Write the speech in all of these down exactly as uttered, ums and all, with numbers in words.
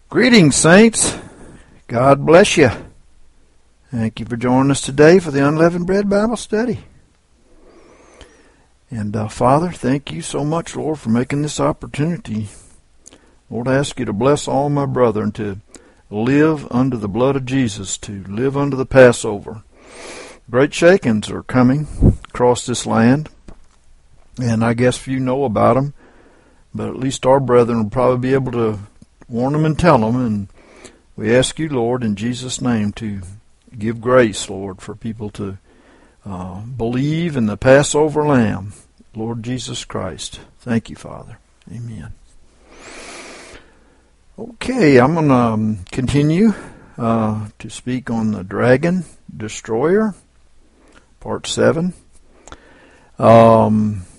Greetings, saints. God bless you. Thank you for joining us today for the Unleavened Bread Bible Study. And uh, Father, thank you so much, Lord, for making this opportunity. Lord, I ask you to bless all my brethren to live under the blood of Jesus, to live under the Passover. Great shakings are coming across this land, and I guess few know about them, but at least our brethren will probably be able to warn them and tell them, and we ask you, Lord, in Jesus' name, to give grace, Lord, for people to uh, believe in the Passover Lamb, Lord Jesus Christ. Thank you, Father. Amen. Okay, I'm going to um, continue uh, to speak on the Dragon Destroyer, Part seven. Um,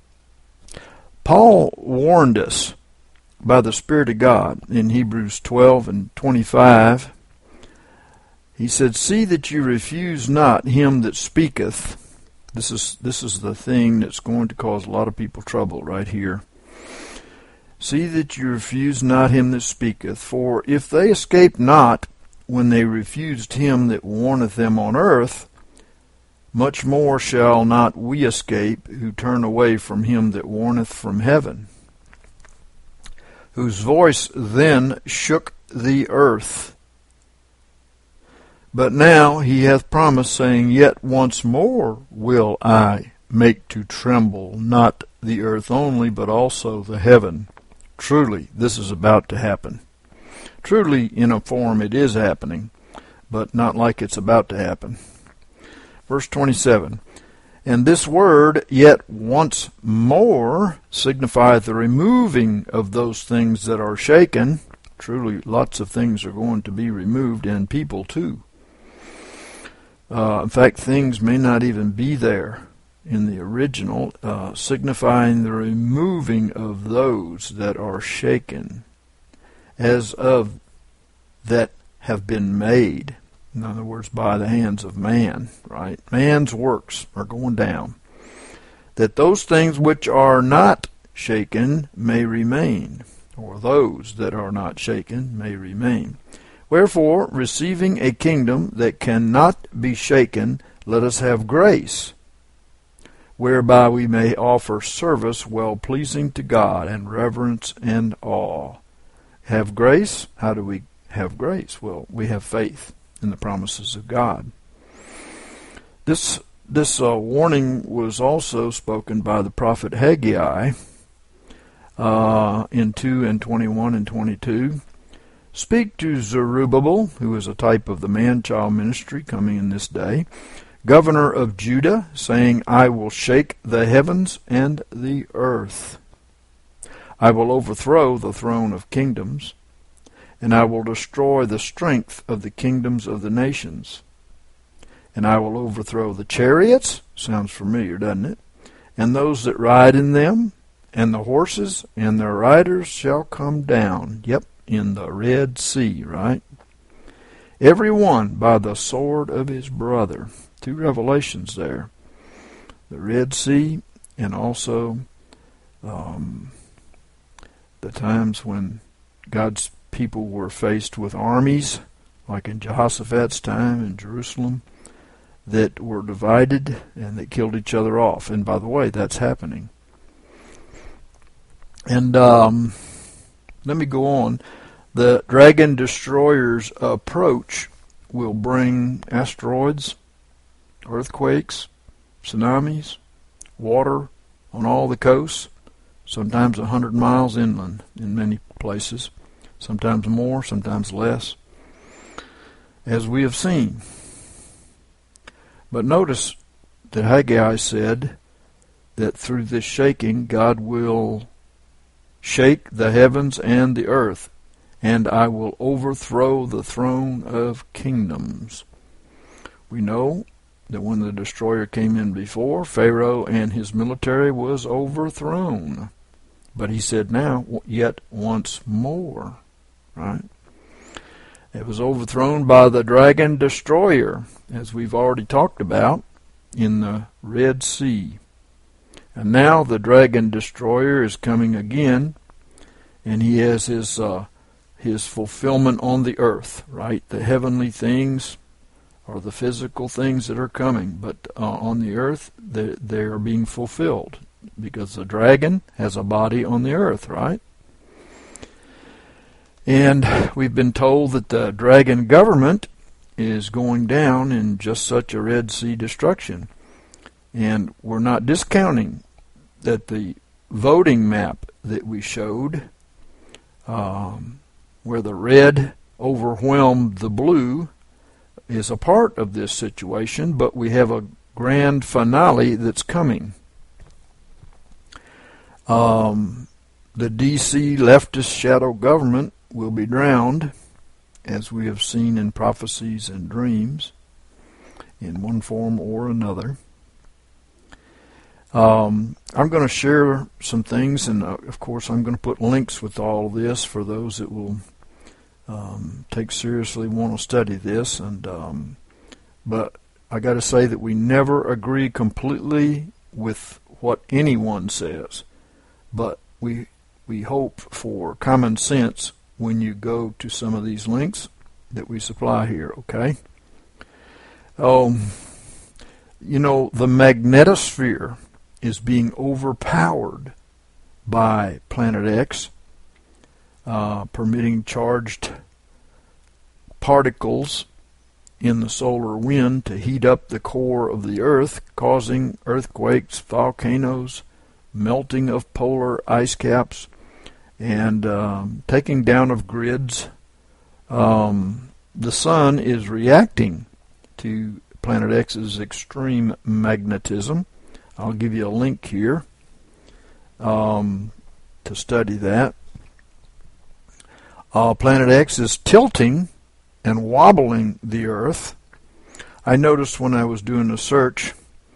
Paul warned us by the Spirit of God in Hebrews twelve and twenty-five. He said, "See that you refuse not him that speaketh." This is this is the thing that's going to cause a lot of people trouble right here. "See that you refuse not him that speaketh, for if they escape not when they refused him that warneth them on earth, much more shall not we escape who turn away from him that warneth from heaven, whose voice then shook the earth. But now he hath promised, saying, Yet once more will I make to tremble, not the earth only, but also the heaven." Truly, this is about to happen. Truly, in a form, it is happening, but not like it's about to happen. Verse twenty-seven, "And this word, yet once more, signifieth the removing of those things that are shaken." Truly, lots of things are going to be removed, and people too. Uh, in fact, things may not even be there in the original, uh, signifying the removing of those that are shaken, as of that have been made. In other words, by the hands of man, right? Man's works are going down. "That those things which are not shaken may remain," or those that are not shaken may remain. "Wherefore, receiving a kingdom that cannot be shaken, let us have grace, whereby we may offer service well-pleasing to God and reverence and awe." Have grace? How do we have grace? Well, we have faith in the promises of God. This this uh, warning was also spoken by the prophet Haggai uh, in two and twenty-one and twenty-two. "Speak to Zerubbabel," who is a type of the man-child ministry coming in this day, "governor of Judah, saying, I will shake the heavens and the earth. I will overthrow the throne of kingdoms, and I will destroy the strength of the kingdoms of the nations. And I will overthrow the chariots," sounds familiar, doesn't it? "and those that ride in them, and the horses and their riders shall come down." Yep, in the Red Sea, right? "Every one by the sword of his brother." Two revelations there. The Red Sea, and also um, the times when God's people were faced with armies, like in Jehoshaphat's time in Jerusalem, that were divided and that killed each other off. And by the way, that's happening. And um, let me go on. The Dragon Destroyer's approach will bring asteroids, earthquakes, tsunamis, water on all the coasts, sometimes a hundred miles inland in many places, sometimes more, sometimes less, as we have seen. But notice that Haggai said that through this shaking, God will shake the heavens and the earth, and I will overthrow the throne of kingdoms. We know that when the destroyer came in before, Pharaoh and his military was overthrown. But he said now, yet once more, right? It was overthrown by the Dragon Destroyer, as we've already talked about, in the Red Sea. And now the Dragon Destroyer is coming again, and he has his uh, his fulfillment on the earth, right? The heavenly things are the physical things that are coming, but uh, on the earth they, they are being fulfilled because the dragon has a body on the earth, right? And we've been told that the dragon government is going down in just such a Red Sea destruction. And we're not discounting that the voting map that we showed, um, where the red overwhelmed the blue, is a part of this situation, but we have a grand finale that's coming. Um, the D C leftist shadow government will be drowned, as we have seen in prophecies and dreams, in one form or another. Um, I'm going to share some things, and uh, of course I'm going to put links with all of this for those that will um, take seriously, want to study this. And um, but I got to say that we never agree completely with what anyone says, but we we hope for common sense when you go to some of these links that we supply here. Okay. Um, you know, the magnetosphere is being overpowered by Planet X, uh, permitting charged particles in the solar wind to heat up the core of the Earth, causing earthquakes, volcanoes, melting of polar ice caps, and um, taking down of grids. Um, the sun is reacting to Planet X's extreme magnetism. I'll give you a link here um, to study that. Uh, Planet X is tilting and wobbling the Earth. I noticed when I was doing a search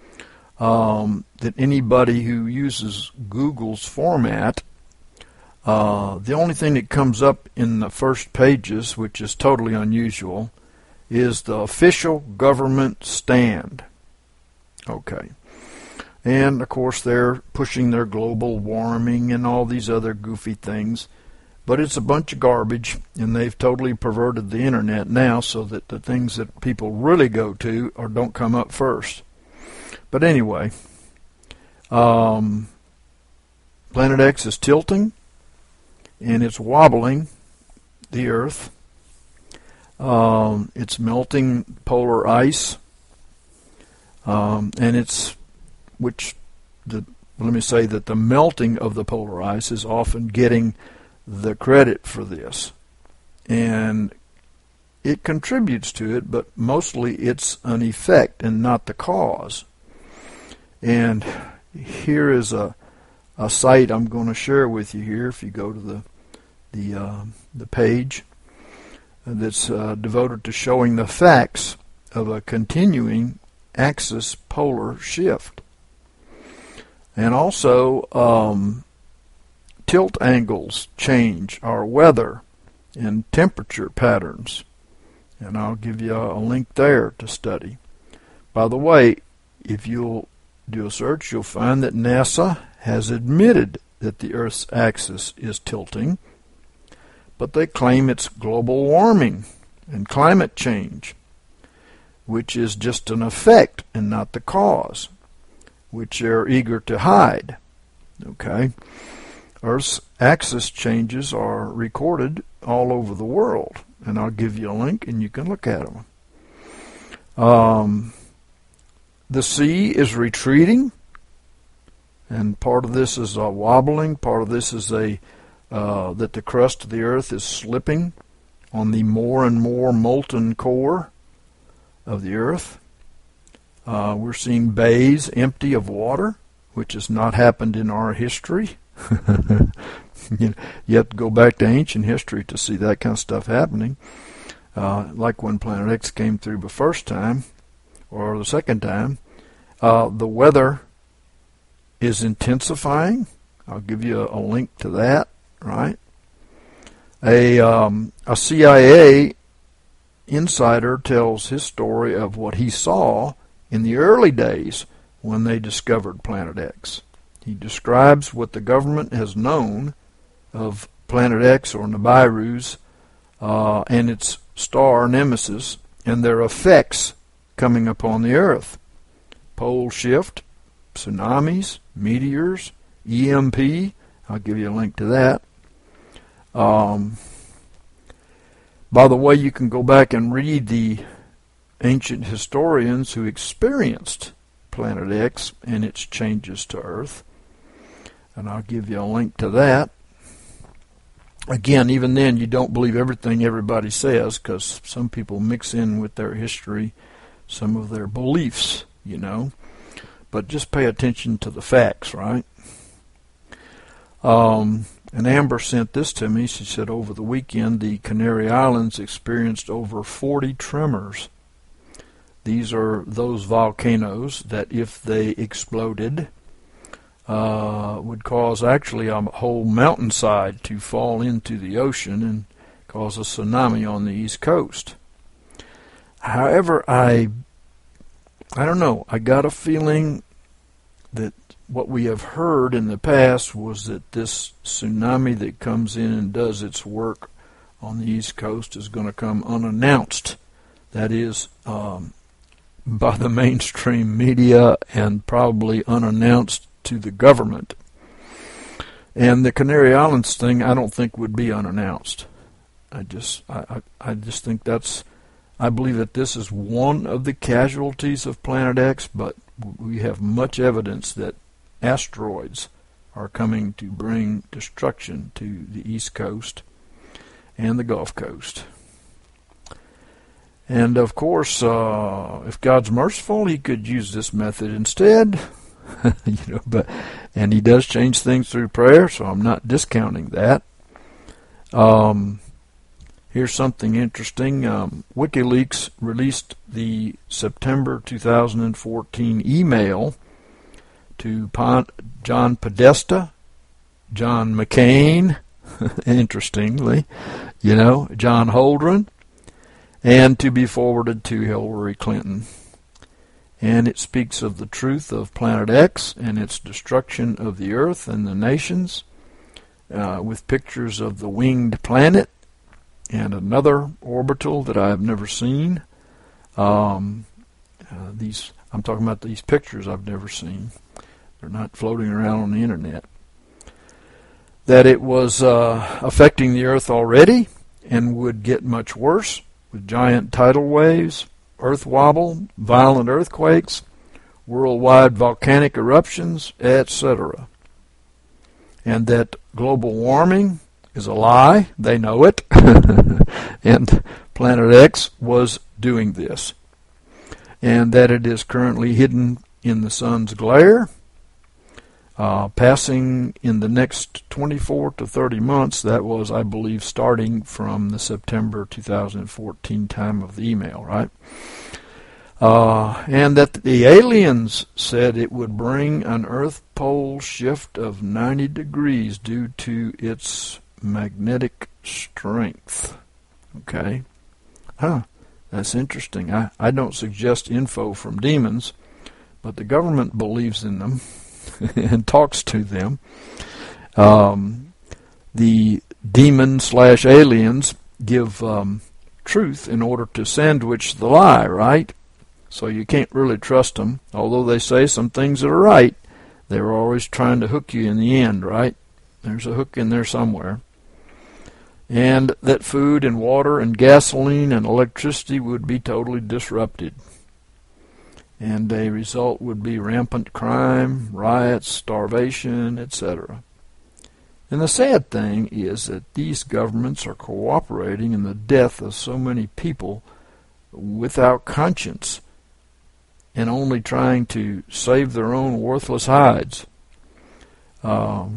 um, that anybody who uses Google's format, uh, the only thing that comes up in the first pages, which is totally unusual, is the official government stand. Okay. And, of course, they're pushing their global warming and all these other goofy things. But it's a bunch of garbage, and they've totally perverted the Internet now so that the things that people really go to or don't come up first. But anyway, um, Planet X is tilting, and it's wobbling the Earth. Um, it's melting polar ice, um, and it's which the let me say that the melting of the polar ice is often getting the credit for this, and it contributes to it, but mostly it's an effect and not the cause. And here is a a site I'm going to share with you here. If you go to the the uh, the page that's uh, devoted to showing the facts of a continuing axis polar shift. And also, um, tilt angles change our weather and temperature patterns. And I'll give you a, a link there to study. By the way, if you'll do a search, you'll find that NASA has admitted that the Earth's axis is tilting, but they claim it's global warming and climate change, which is just an effect and not the cause, which they're eager to hide. Okay? Earth's axis changes are recorded all over the world, and I'll give you a link and you can look at them. Um, the sea is retreating, and part of this is a wobbling, part of this is a uh, that the crust of the Earth is slipping on the more and more molten core of the Earth. Uh, we're seeing bays empty of water, which has not happened in our history. you, you have to go back to ancient history to see that kind of stuff happening. Uh, like when Planet X came through the first time, or the second time. Uh, the weather is intensifying. I'll give you a, a link to that, right? A, um, a C I A insider tells his story of what he saw in the early days when they discovered Planet X. He describes what the government has known of Planet X or Nibiru's uh, and its star nemesis, and their effects coming upon the earth. Pole shift, tsunamis, meteors, E M P. I'll give you a link to that. Um, by the way, you can go back and read the ancient historians who experienced Planet X and its changes to Earth, and I'll give you a link to that. Again, even then, you don't believe everything everybody says, because some people mix in with their history some of their beliefs, you know. But just pay attention to the facts, right? Um, and Amber sent this to me. She said over the weekend the Canary Islands experienced over forty tremors. These are those volcanoes that, if they exploded, uh, would cause actually a whole mountainside to fall into the ocean and cause a tsunami on the East Coast. However, I, I don't know, I got a feeling that what we have heard in the past was that this tsunami that comes in and does its work on the East Coast is going to come unannounced. That is, um, by the mainstream media, and probably unannounced to the government. And the Canary Islands thing, I don't think would be unannounced. I just, I, I, I just think that's, I believe that this is one of the casualties of Planet X, but we have much evidence that asteroids are coming to bring destruction to the East Coast and the Gulf Coast. And of course, uh, if God's merciful, He could use this method instead. you know, but and He does change things through prayer, so I'm not discounting that. Um, here's something interesting. Um, WikiLeaks released the September two thousand fourteen email to Pon- John Podesta, John McCain, interestingly, you know, John Holdren, and to be forwarded to Hillary Clinton. And it speaks of the truth of Planet X and its destruction of the Earth and the nations, uh, with pictures of the winged planet and another orbital that I have never seen. Um, uh, these I'm talking about these pictures I've never seen. They're not floating around on the internet. That it was uh, affecting the Earth already and would get much worse, with giant tidal waves, earth wobble, violent earthquakes, worldwide volcanic eruptions, et cetera. And that global warming is a lie. They know it. And Planet X was doing this. And that it is currently hidden in the sun's glare, uh, passing in the next twenty-four to thirty months. That was, I believe, starting from the September two thousand fourteen time of the email, right? Uh, and that the aliens said it would bring an Earth pole shift of ninety degrees due to its magnetic strength. Okay. Huh. That's interesting. I, I don't suggest info from demons, but the government believes in them and talks to them. Um, the demon slash aliens give um, truth in order to sandwich the lie, right? So you can't really trust them. Although they say some things that are right, they're always trying to hook you in the end, right? There's a hook in there somewhere. And that food and water and gasoline and electricity would be totally disrupted. And a result would be rampant crime, riots, starvation, et cetera. And the sad thing is that these governments are cooperating in the death of so many people without conscience and only trying to save their own worthless hides. Um,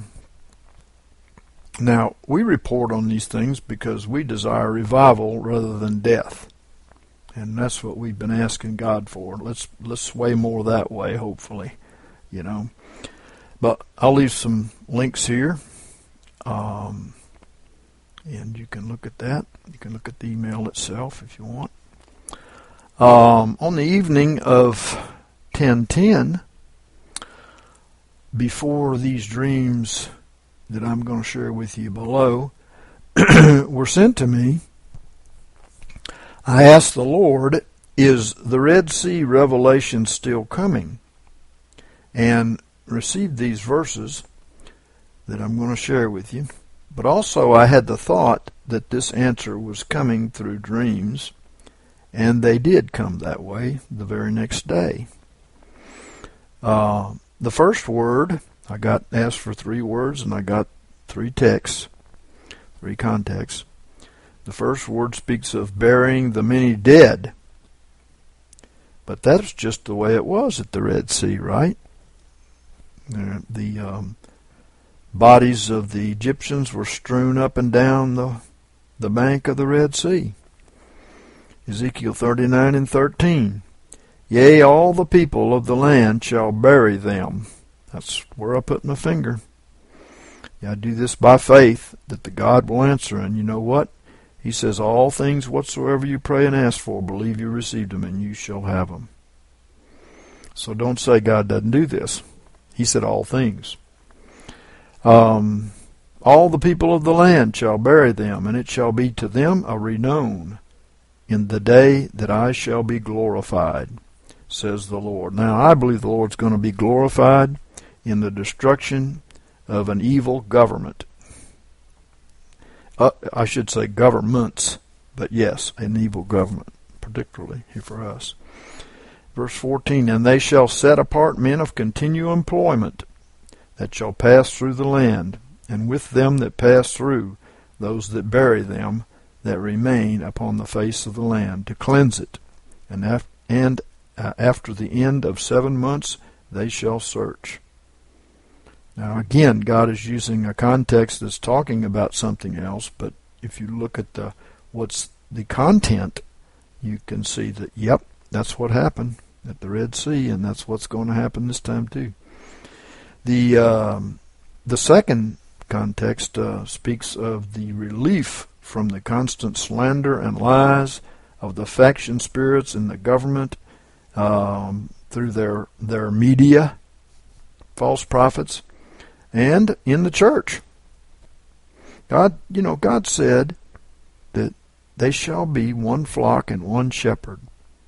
now, we report on these things because we desire revival rather than death. And that's what we've been asking God for. Let's let's sway more that way, hopefully, you know. But I'll leave some links here, um, and you can look at that. You can look at the email itself if you want. Um, on the evening of ten ten, before these dreams that I'm going to share with you below were sent to me, I asked the Lord, is the Red Sea revelation still coming? And received these verses that I'm going to share with you. But also I had the thought that this answer was coming through dreams, and they did come that way the very next day. Uh, the first word, I got asked for three words, and I got three texts, three contexts. The first word speaks of burying the many dead. But that's just the way it was at the Red Sea, right? Uh, the um, bodies of the Egyptians were strewn up and down the, the bank of the Red Sea. Ezekiel thirty-nine and thirteen. Yea, all the people of the land shall bury them. That's where I put my finger. Yeah, I do this by faith, that the God will answer. And you know what? He says, all things whatsoever you pray and ask for, believe you received them, and you shall have them. So don't say God doesn't do this. He said all things. Um, all the people of the land shall bury them, and it shall be to them a renown in the day that I shall be glorified, says the Lord. Now, I believe the Lord's going to be glorified in the destruction of an evil government. Uh, I should say governments, but yes, an evil government, particularly here for us. Verse fourteen, and they shall set apart men of continual employment that shall pass through the land, and with them that pass through, those that bury them that remain upon the face of the land, to cleanse it. And, af- and uh, after the end of seven months they shall search. Now again, God is using a context that's talking about something else, but if you look at the what's the content, you can see that, yep, that's what happened at the Red Sea, and that's what's going to happen this time too. The um, the second context uh, speaks of the relief from the constant slander and lies of the faction spirits in the government um, through their their media, false prophets, and in the church. God, you know, God said that they shall be one flock and one shepherd.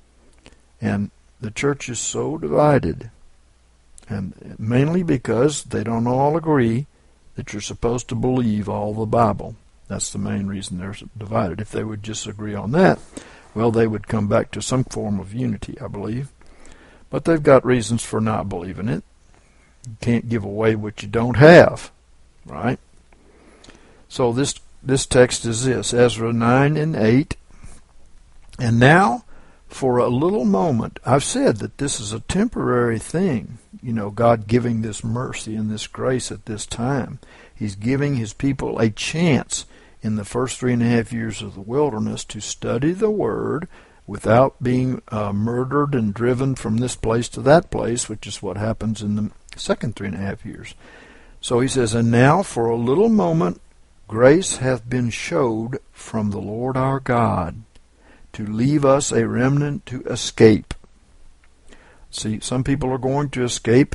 And the church is so divided, and mainly because they don't all agree that you're supposed to believe all the Bible. That's the main reason they're divided. If they would just agree on that, well, they would come back to some form of unity, I believe. But they've got reasons for not believing it. You can't give away what you don't have, right? So this this text is this, Ezra nine and eight. And now, for a little moment, I've said that this is a temporary thing. You know, God giving this mercy and this grace at this time. He's giving his people a chance in the first three and a half years of the wilderness to study the Word without being uh, murdered and driven from this place to that place, which is what happens in the second three and a half years. So he says, and now for a little moment grace hath been showed from the Lord our God, to leave us a remnant to escape. See, some people are going to escape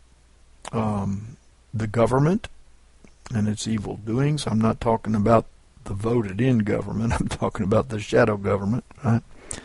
um, the government and its evil doings. I'm not talking about the voted-in government. I'm talking about the shadow government, right?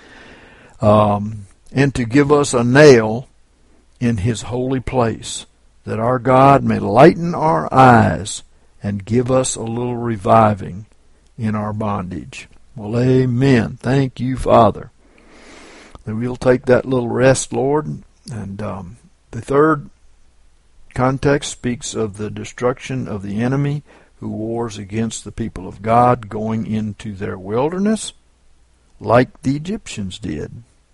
Um, and to give us a nail in his holy place, that our God may lighten our eyes and give us a little reviving in our bondage. Well, amen. Thank you, Father. That we'll take that little rest, Lord. And um, the third context speaks of the destruction of the enemy who wars against the people of God, going into their wilderness like the Egyptians did.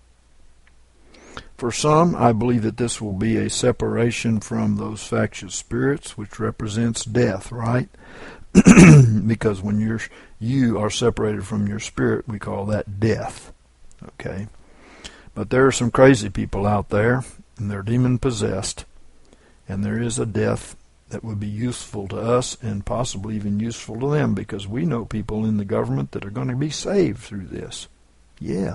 For some, I believe that this will be a separation from those factious spirits, which represents death, right? Because when you're you are separated from your spirit, we call that death. Okay? But there are some crazy people out there, and they're demon-possessed, and there is a death that would be useful to us and possibly even useful to them, because we know people in the government that are going to be saved through this. Yeah.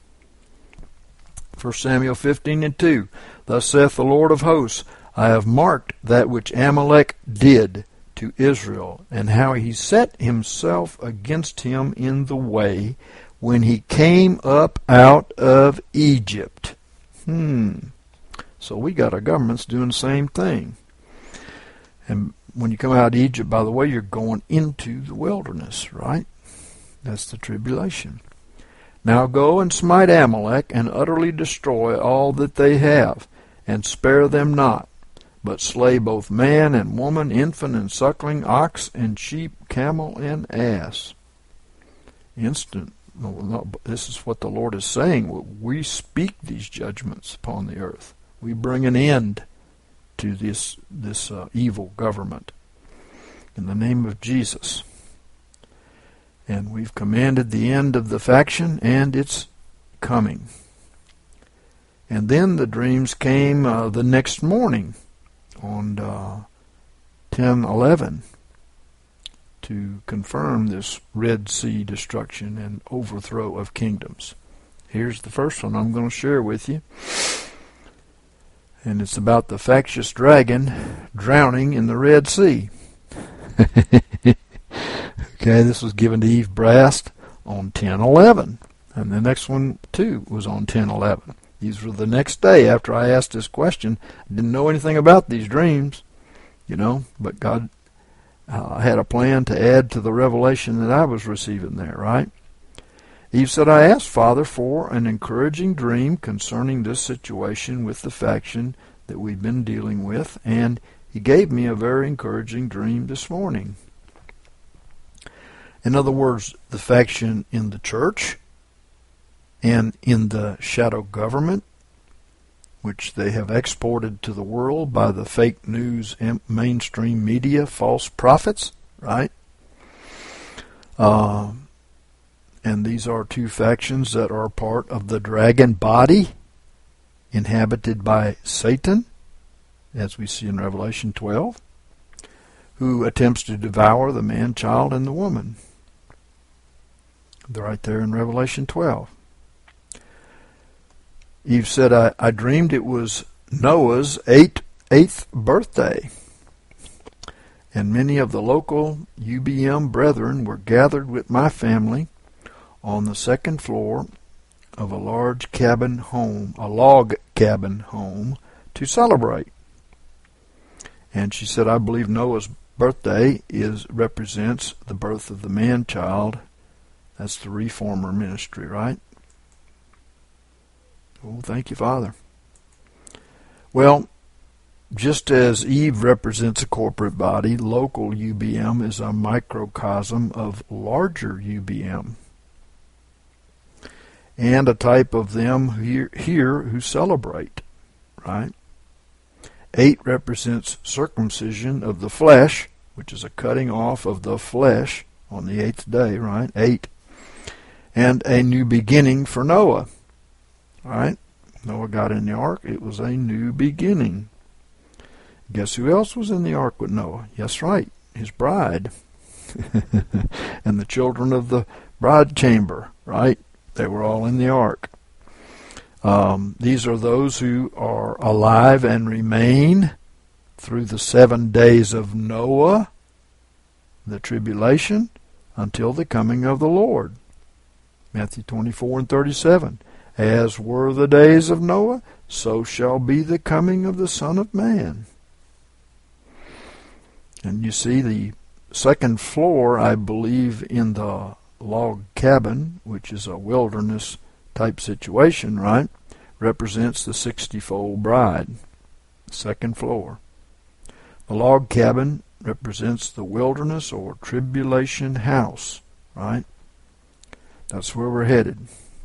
First Samuel fifteen and two. Thus saith the Lord of hosts, I have marked that which Amalek did to Israel, and how he set himself against him in the way, when he came up out of Egypt. Hmm. So we got our governments doing the same thing. And when you come out of Egypt, by the way, you're going into the wilderness, right? That's the tribulation. Now go and smite Amalek, and utterly destroy all that they have, and spare them not, but slay both man and woman, infant and suckling, ox and sheep, camel and ass. Instant. No, no, this is what the Lord is saying. We speak these judgments upon the earth. We bring an end to this this uh, evil government in the name of Jesus. And we've commanded the end of the faction, and it's coming. And then the dreams came uh, the next morning on uh, ten eleven to confirm this Red Sea destruction and overthrow of kingdoms. Here's the first one I'm going to share with you. And it's about the factious dragon drowning in the Red Sea. Okay, this was given to Eve Brast on ten eleven. And the next one, too, was on ten eleven. These were the next day after I asked this question. I didn't know anything about these dreams, you know, but God uh, had a plan to add to the revelation that I was receiving there, right? Eve said, I asked Father for an encouraging dream concerning this situation with the faction that we've been dealing with, and he gave me a very encouraging dream this morning. In other words, the faction in the church and in the shadow government, which they have exported to the world by the fake news and mainstream media, false prophets, right? Uh, and these are two factions that are part of the dragon body, inhabited by Satan, as we see in Revelation twelve, who attempts to devour the man, child, and the woman. They're right there in Revelation twelve. Eve said, I, I dreamed it was Noah's eighth, eighth birthday, and many of the local U B M brethren were gathered with my family on the second floor of a large cabin home, a log cabin home, to celebrate. And she said, I believe Noah's birthday is represents the birth of the man-child. That's the reformer ministry, right? Oh, thank you, Father. Well, just as Eve represents a corporate body, local U B M is a microcosm of larger U B M, and a type of them here, here who celebrate, right? Eight represents circumcision of the flesh, which is a cutting off of the flesh on the eighth day, right? Eight. And a new beginning for Noah, right? Noah got in the ark. It was a new beginning. Guess who else was in the ark with Noah? Yes, right, his bride. And the children of the bride chamber, right? They were all in the ark. Um, these are those who are alive and remain through the seven days of Noah, the tribulation, until the coming of the Lord. Matthew twenty-four and thirty-seven. As were the days of Noah, so shall be the coming of the Son of Man. And you see the second floor, I believe, in the log cabin, which is a wilderness type situation, right, represents the sixty-fold bride. Second floor. The log cabin represents the wilderness or tribulation house, right? That's where we're headed.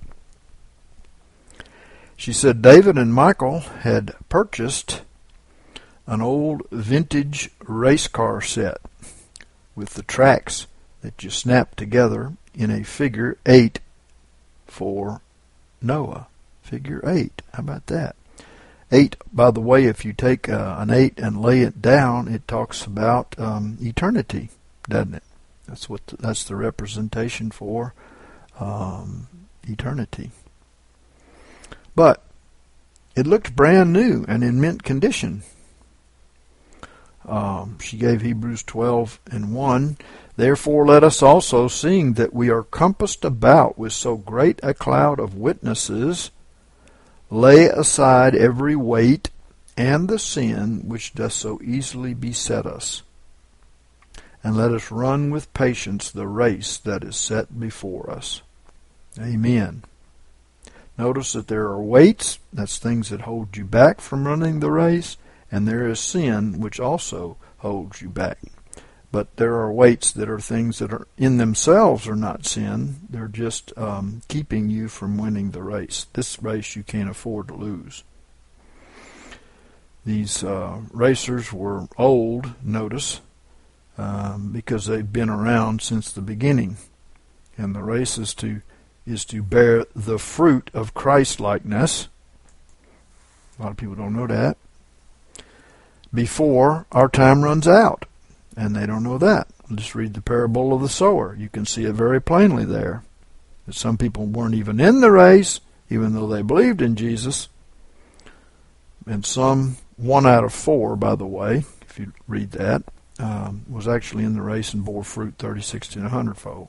She said David and Michael had purchased an old vintage race car set with the tracks that you snap together in a figure eight for Noah. Figure eight. How about that? Eight, by the way, if you take uh, an eight and lay it down, it talks about um, eternity, doesn't it? That's what the, that's the representation for um, eternity. But it looked brand new and in mint condition. Um, she gave Hebrews twelve and one. Therefore let us also, seeing that we are compassed about with so great a cloud of witnesses, lay aside every weight and the sin which doth so easily beset us, and let us run with patience the race that is set before us. Amen. Notice that there are weights, that's things that hold you back from running the race, and there is sin which also holds you back. But there are weights that are things that are in themselves are not sin. They're just um, keeping you from winning the race. This race you can't afford to lose. These uh, racers were old, notice, um, because they've been around since the beginning. And the race is to, is to bear the fruit of Christ-likeness. A lot of people don't know that. Before our time runs out. And they don't know that. Just read the parable of the sower. You can see it very plainly there. That some people weren't even in the race, even though they believed in Jesus. And some, one out of four, by the way, if you read that, um, was actually in the race and bore fruit thirty, sixty, and a hundredfold.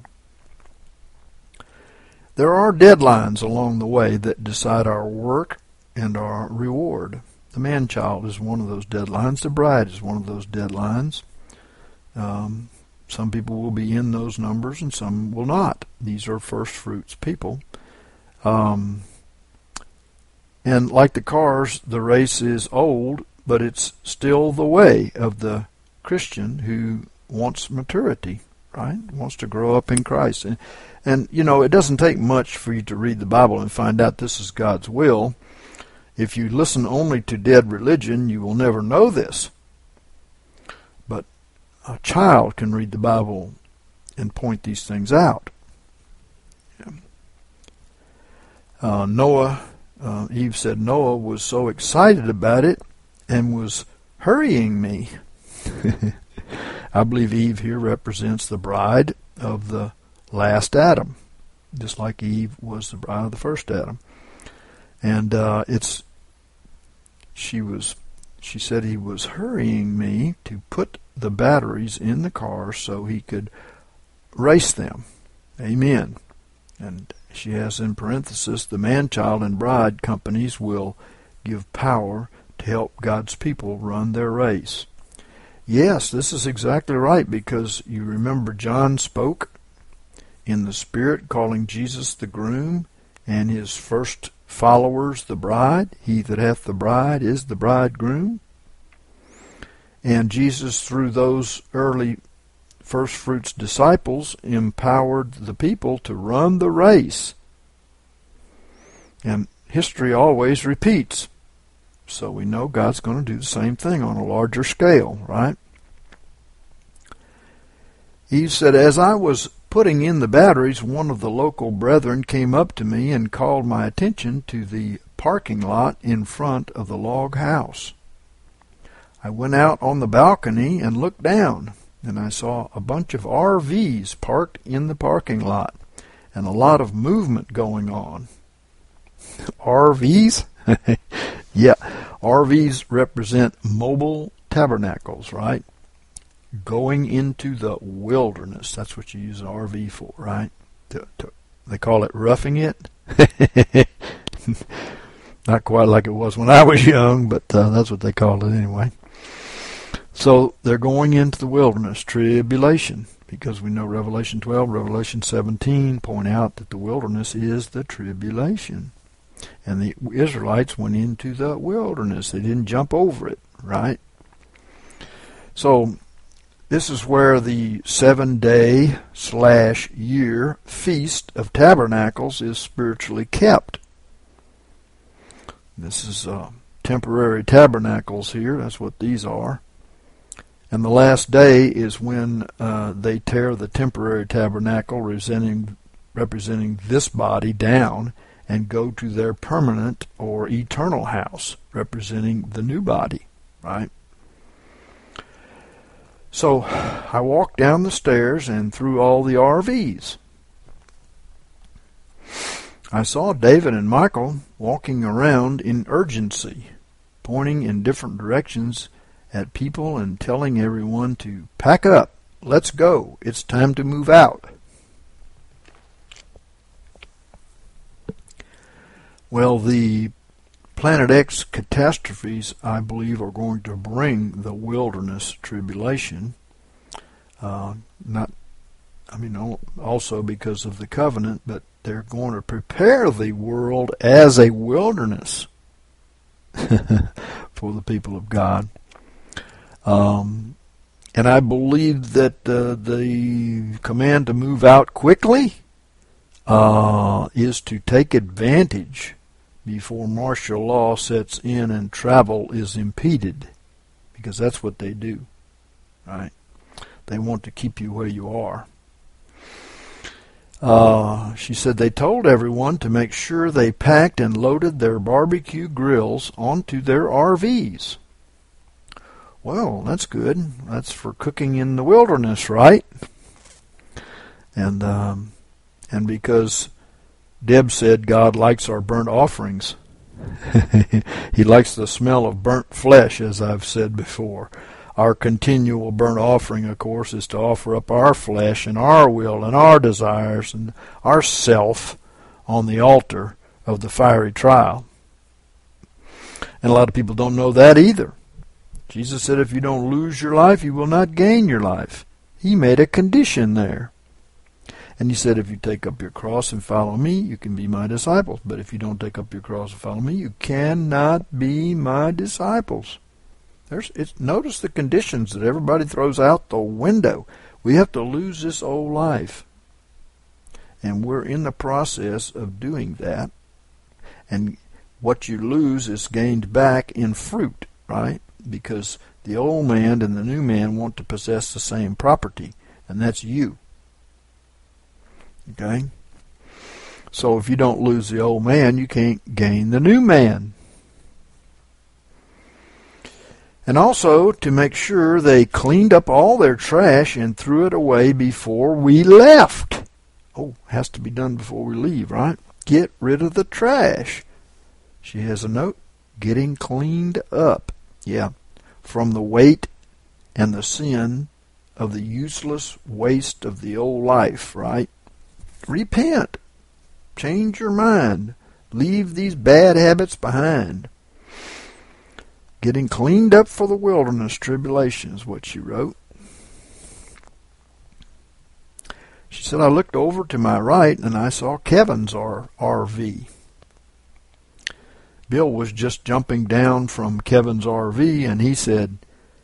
There are deadlines along the way that decide our work and our reward. The man-child is one of those deadlines. The bride is one of those deadlines. Um, some people will be in those numbers and some will not. These are first fruits people. Um, and like the cars, the race is old, but it's still the way of the Christian who wants maturity, right? Wants to grow up in Christ. And, and, you know, it doesn't take much for you to read the Bible and find out this is God's will. If you listen only to dead religion, you will never know this. But a child can read the Bible and point these things out. Uh, Noah, uh, Eve said Noah was so excited about it and was hurrying me. I believe Eve here represents the bride of the last Adam, just like Eve was the bride of the first Adam. And uh, it's she was she said he was hurrying me to put the batteries in the car so he could race them. Amen. And she has in parenthesis, the man-child and bride companies will give power to help God's people run their race. Yes, this is exactly right, because you remember John spoke in the Spirit, calling Jesus the groom, and his first followers the bride. He that hath the bride is the bridegroom. And Jesus, through those early first fruits disciples, empowered the people to run the race. And history always repeats. So we know God's going to do the same thing on a larger scale, right? Eve said, as I was putting in the batteries, one of the local brethren came up to me and called my attention to the parking lot in front of the log house. I went out on the balcony and looked down, and I saw a bunch of R Vs parked in the parking lot, and a lot of movement going on. R Vs? Yeah, R Vs represent mobile tabernacles, right? Going into the wilderness. That's what you use an R V for, right? To, to, they call it roughing it. Not quite like it was when I was young, but uh, that's what they called it anyway. So they're going into the wilderness, tribulation, because we know Revelation twelve, Revelation seventeen point out that the wilderness is the tribulation. And the Israelites went into the wilderness. They didn't jump over it, right? So this is where the seven-day slash year Feast of Tabernacles is spiritually kept. This is uh, temporary tabernacles here. That's what these are. And the last day is when uh, they tear the temporary tabernacle representing, representing this body down and go to their permanent or eternal house, representing the new body, right? So I walked down the stairs and through all the R Vs. I saw David and Michael walking around in urgency, pointing in different directions at people and telling everyone to pack up. Let's go. It's time to move out. Well, the Planet X catastrophes, I believe, are going to bring the wilderness tribulation. Uh, not, I mean, also because of the covenant, but they're going to prepare the world as a wilderness for the people of God. Um, and I believe that uh, the command to move out quickly uh, is to take advantage before martial law sets in and travel is impeded, because that's what they do, right? They want to keep you where you are. Uh, she said they told everyone to make sure they packed and loaded their barbecue grills onto their R Vs. Well, that's good. That's for cooking in the wilderness, right? And um, and because Deb said God likes our burnt offerings. He likes the smell of burnt flesh, as I've said before. Our continual burnt offering, of course, is to offer up our flesh and our will and our desires and our self on the altar of the fiery trial. And a lot of people don't know that either. Jesus said if you don't lose your life, you will not gain your life. He made a condition there. And he said, if you take up your cross and follow me, you can be my disciples. But if you don't take up your cross and follow me, you cannot be my disciples. There's, it's, notice the conditions that everybody throws out the window. We have to lose this old life. And we're in the process of doing that. And what you lose is gained back in fruit, right? Because the old man and the new man want to possess the same property, and that's you. Okay? So if you don't lose the old man, you can't gain the new man. And also to make sure they cleaned up all their trash and threw it away before we left. Oh, has to be done before we leave, right? Get rid of the trash. She has a note, getting cleaned up. Yeah, from the weight and the sin of the useless waste of the old life, right? Repent. Change your mind. Leave these bad habits behind. Getting cleaned up for the wilderness tribulation is what she wrote. She said, I looked over to my right and I saw Kevin's R V. Bill was just jumping down from Kevin's R V and he said,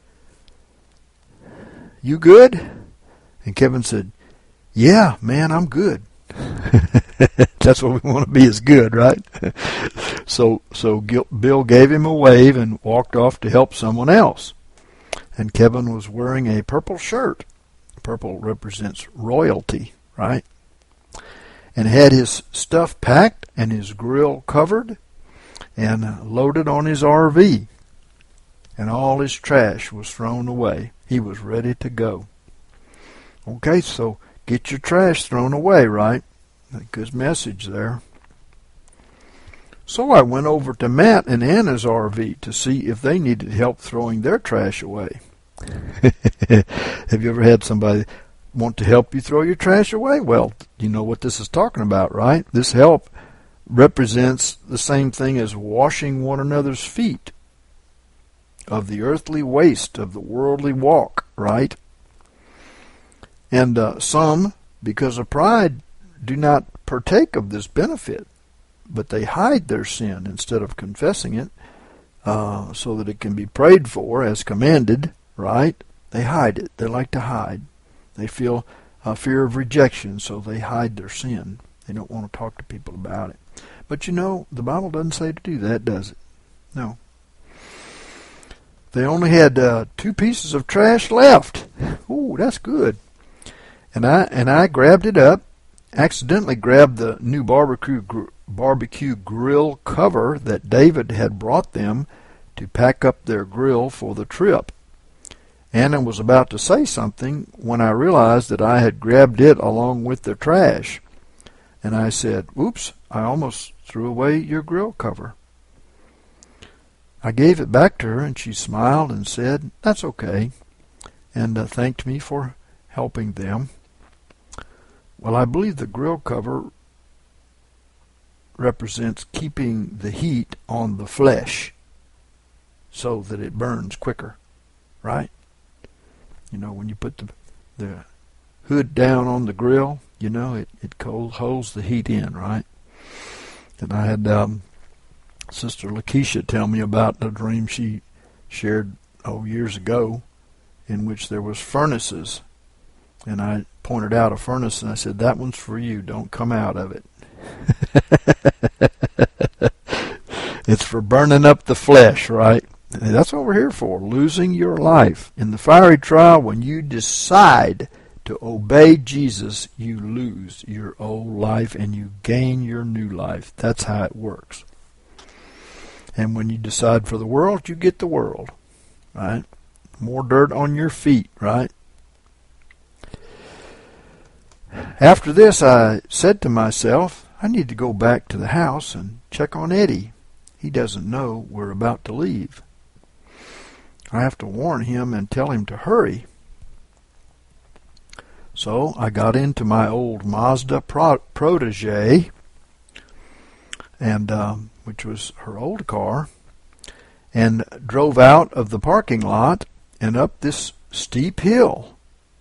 you good? And Kevin said, yeah, man, I'm good. That's what we want to be, is good, right? so so Bill gave him a wave and walked off to help someone else. And Kevin was wearing a purple shirt. Purple represents royalty, right? And had his stuff packed and his grill covered and loaded on his R V. And all his trash was thrown away. He was ready to go. Okay, so get your trash thrown away, right? Good message there. So I went over to Matt and Anna's R V to see if they needed help throwing their trash away. Have you ever had somebody want to help you throw your trash away? Well, you know what this is talking about, right? This help represents the same thing as washing one another's feet of the earthly waste of the worldly walk, right? And uh, some, because of pride, do not partake of this benefit, but they hide their sin instead of confessing it uh, so that it can be prayed for as commanded, right? They hide it. They like to hide. They feel a fear of rejection, so they hide their sin. They don't want to talk to people about it. But you know, the Bible doesn't say to do that, does it? No. They only had uh, two pieces of trash left. Ooh, that's good. And I and I grabbed it up, accidentally grabbed the new barbecue gr barbecue grill cover that David had brought them to pack up their grill for the trip. Anna was about to say something when I realized that I had grabbed it along with the trash. And I said, oops, I almost threw away your grill cover. I gave it back to her, and she smiled and said, "That's okay," and uh, thanked me for helping them. Well, I believe the grill cover represents keeping the heat on the flesh so that it burns quicker, right? You know, when you put the, the hood down on the grill, you know, it, it cold, holds the heat in, right? And I had um, Sister Lakeisha tell me about a dream she shared, oh, years ago, in which there was furnaces. And I pointed out a furnace, and I said, "That one's for you. Don't come out of it." It's for burning up the flesh, right? And that's what we're here for, losing your life. In the fiery trial, when you decide to obey Jesus, you lose your old life and you gain your new life. That's how it works. And when you decide for the world, you get the world, right? More dirt on your feet, right? After this, I said to myself, I need to go back to the house and check on Eddie. He doesn't know we're about to leave. I have to warn him and tell him to hurry. So I got into my old Mazda Pro- Protege, and um, which was her old car, and drove out of the parking lot and up this steep hill.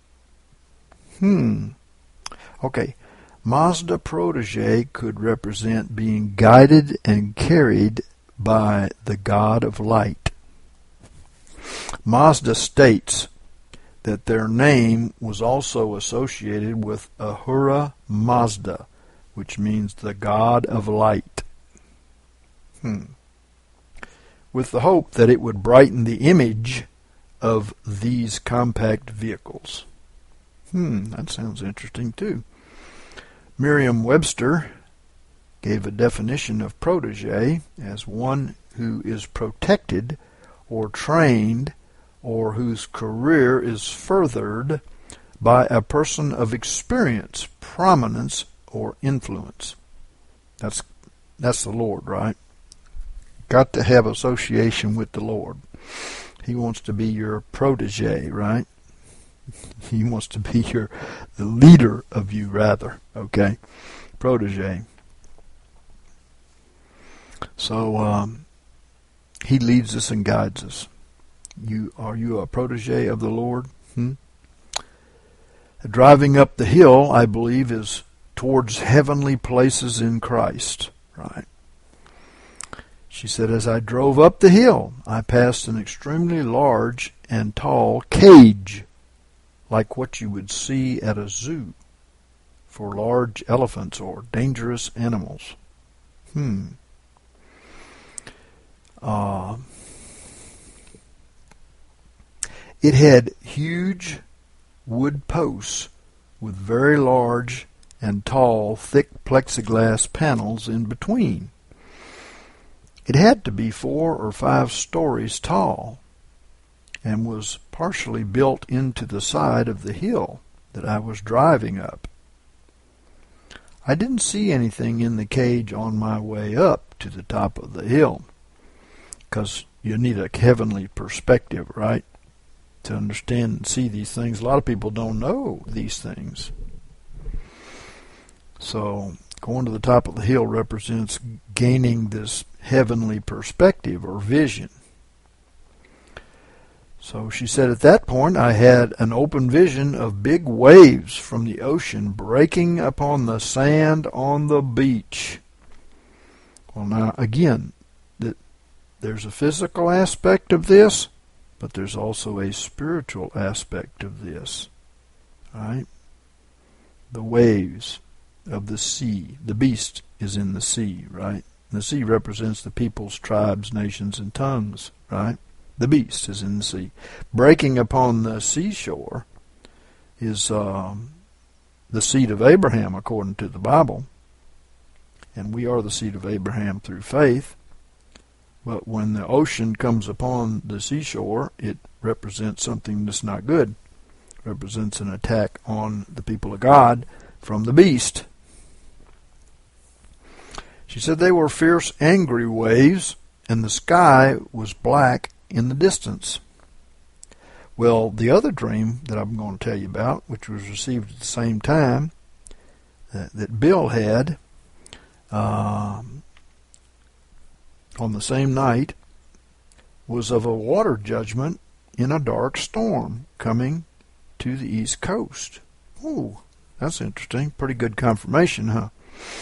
Hmm. Okay, Mazda Protege could represent being guided and carried by the God of light. Mazda states that their name was also associated with Ahura Mazda, which means the God of light. Hmm. With the hope that it would brighten the image of these compact vehicles. Hmm, that sounds interesting too. Merriam-Webster gave a definition of protege as one who is protected or trained or whose career is furthered by a person of experience, prominence, or influence. That's that's the Lord, right? Got to have association with the Lord. He wants to be your protege, right? He wants to be your the leader of you, rather. Okay, protege. So um, he leads us and guides us. You are you a protege of the Lord? Hmm? Driving up the hill, I believe, is towards heavenly places in Christ. Right. She said, as I drove up the hill, I passed an extremely large and tall cage, like what you would see at a zoo for large elephants or dangerous animals. Hmm. Uh, it had huge wood posts with very large and tall, thick plexiglass panels in between. It had to be four or five stories tall and was partially built into the side of the hill that I was driving up. I didn't see anything in the cage on my way up to the top of the hill, because you need a heavenly perspective, right, to understand and see these things. A lot of people don't know these things. So going to the top of the hill represents gaining this heavenly perspective or vision. So she said, at that point I had an open vision of big waves from the ocean breaking upon the sand on the beach. Well, now again, that there's a physical aspect of this, but there's also a spiritual aspect of this. Right? The waves of the sea. The beast is in the sea, right? The sea represents the peoples, tribes, nations, and tongues, right? The beast is in the sea. Breaking upon the seashore is um, the seed of Abraham, according to the Bible. And we are the seed of Abraham through faith. But when the ocean comes upon the seashore, it represents something that's not good. It represents an attack on the people of God from the beast. She said they were fierce, angry waves, and the sky was black in the distance. Well, the other dream that I'm going to tell you about, which was received at the same time that, that Bill had, um, on the same night, was of a water judgment in a dark storm coming to the East Coast. Ooh, that's interesting. Pretty good confirmation, huh?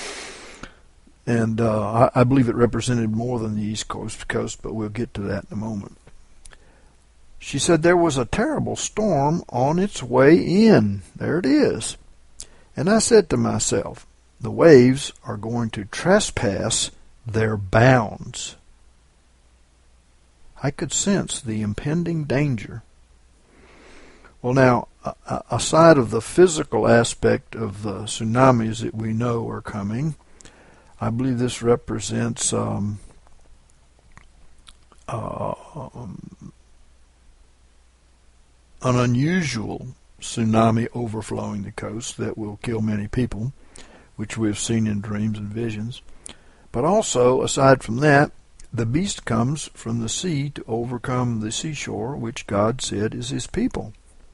And uh, I, I believe it represented more than the East Coast, coast, but we'll get to that in a moment. She said there was a terrible storm on its way in. There it is. And I said to myself, the waves are going to trespass their bounds. I could sense the impending danger. Well, now, aside of the physical aspect of the tsunamis that we know are coming, I believe this represents um, uh, um, an unusual tsunami overflowing the coast that will kill many people, which we have seen in dreams and visions. But also, aside from that, the beast comes from the sea to overcome the seashore, which God said is his people.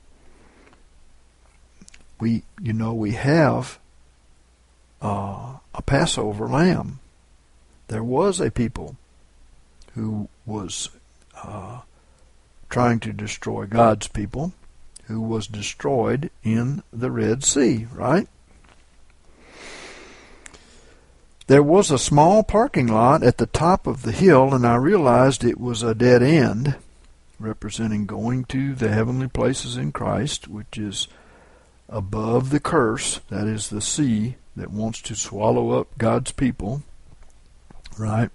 We, you know, we have uh, a Passover lamb. There was a people who was uh, trying to destroy God's people, who was destroyed in the Red Sea, right? There was a small parking lot at the top of the hill, and I realized it was a dead end, representing going to the heavenly places in Christ, which is above the curse, that is the sea that wants to swallow up God's people, right?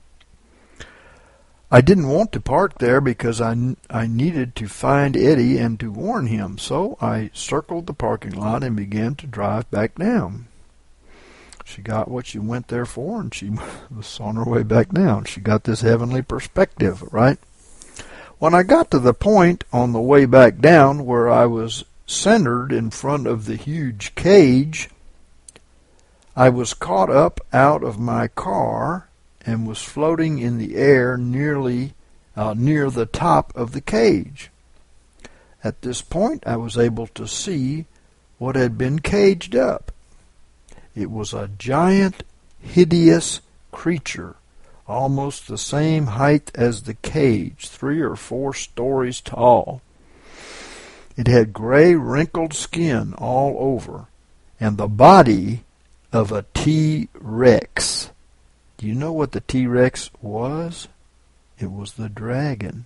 I didn't want to park there because I, I needed to find Eddie and to warn him, so I circled the parking lot and began to drive back down. She got what she went there for, and she was on her way back down. She got this heavenly perspective, right? When I got to the point on the way back down where I was centered in front of the huge cage, I was caught up out of my car and was floating in the air nearly uh, near the top of the cage. At this point, I was able to see what had been caged up. It was a giant, hideous creature, almost the same height as the cage, three or four stories tall. It had gray, wrinkled skin all over, and the body of a T-Rex. Do you know what the T-Rex was? It was the dragon.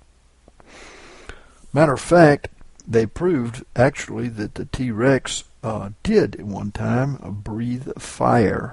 Matter of fact, they proved actually that the T-Rex uh, did at one time uh, breathe fire.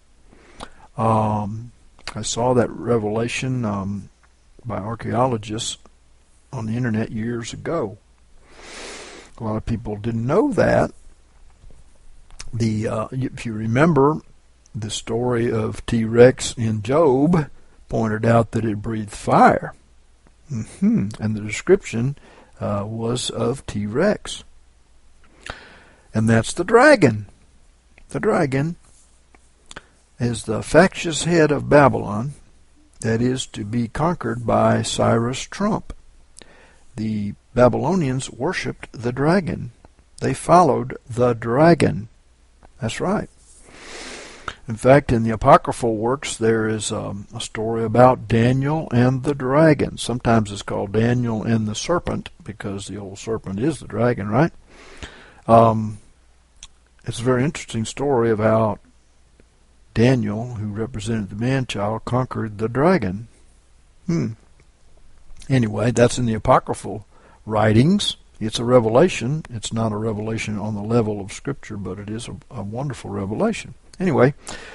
Um, I saw that revelation um, by archaeologists on the internet years ago. A lot of people didn't know that. The uh, if you remember, the story of T-Rex in Job pointed out that it breathed fire. Mm-hmm. And the description uh, was of T-Rex. And that's the dragon. The dragon is the factious head of Babylon that is to be conquered by Cyrus Trump. The Babylonians worshipped the dragon. They followed the dragon. That's right. In fact, in the apocryphal works, there is um, a story about Daniel and the dragon. Sometimes it's called Daniel and the serpent, because the old serpent is the dragon, right? Um, it's a very interesting story of how Daniel, who represented the man-child, conquered the dragon. Hmm. Anyway, that's in the apocryphal writings. It's a revelation. It's not a revelation on the level of Scripture, but it is a, a wonderful revelation. Anyway,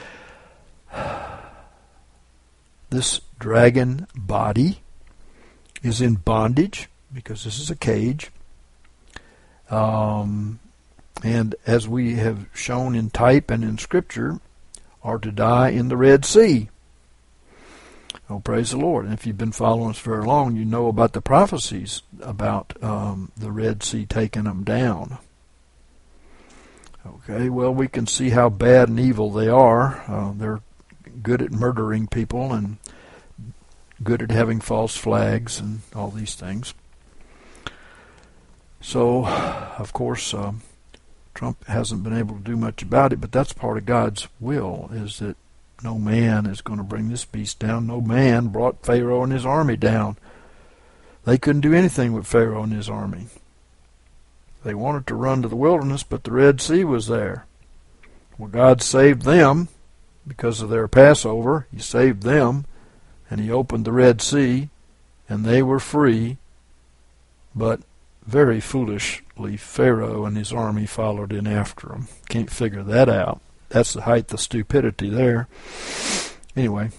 this dragon body is in bondage because this is a cage. Um, and as we have shown in type and in Scripture, are to die in the Red Sea. Oh, praise the Lord. And if you've been following us very long, you know about the prophecies about um, the Red Sea taking them down. Okay, well, we can see how bad and evil they are. Uh, they're good at murdering people and good at having false flags and all these things. So, of course, uh, Trump hasn't been able to do much about it, but that's part of God's will, is that no man is going to bring this beast down. No man brought Pharaoh and his army down. They couldn't do anything with Pharaoh and his army. They wanted to run to the wilderness, but the Red Sea was there. Well, God saved them because of their Passover. He saved them, and he opened the Red Sea, and they were free. But very foolishly, Pharaoh and his army followed in after them. Can't figure that out. That's the height of stupidity there. Anyway,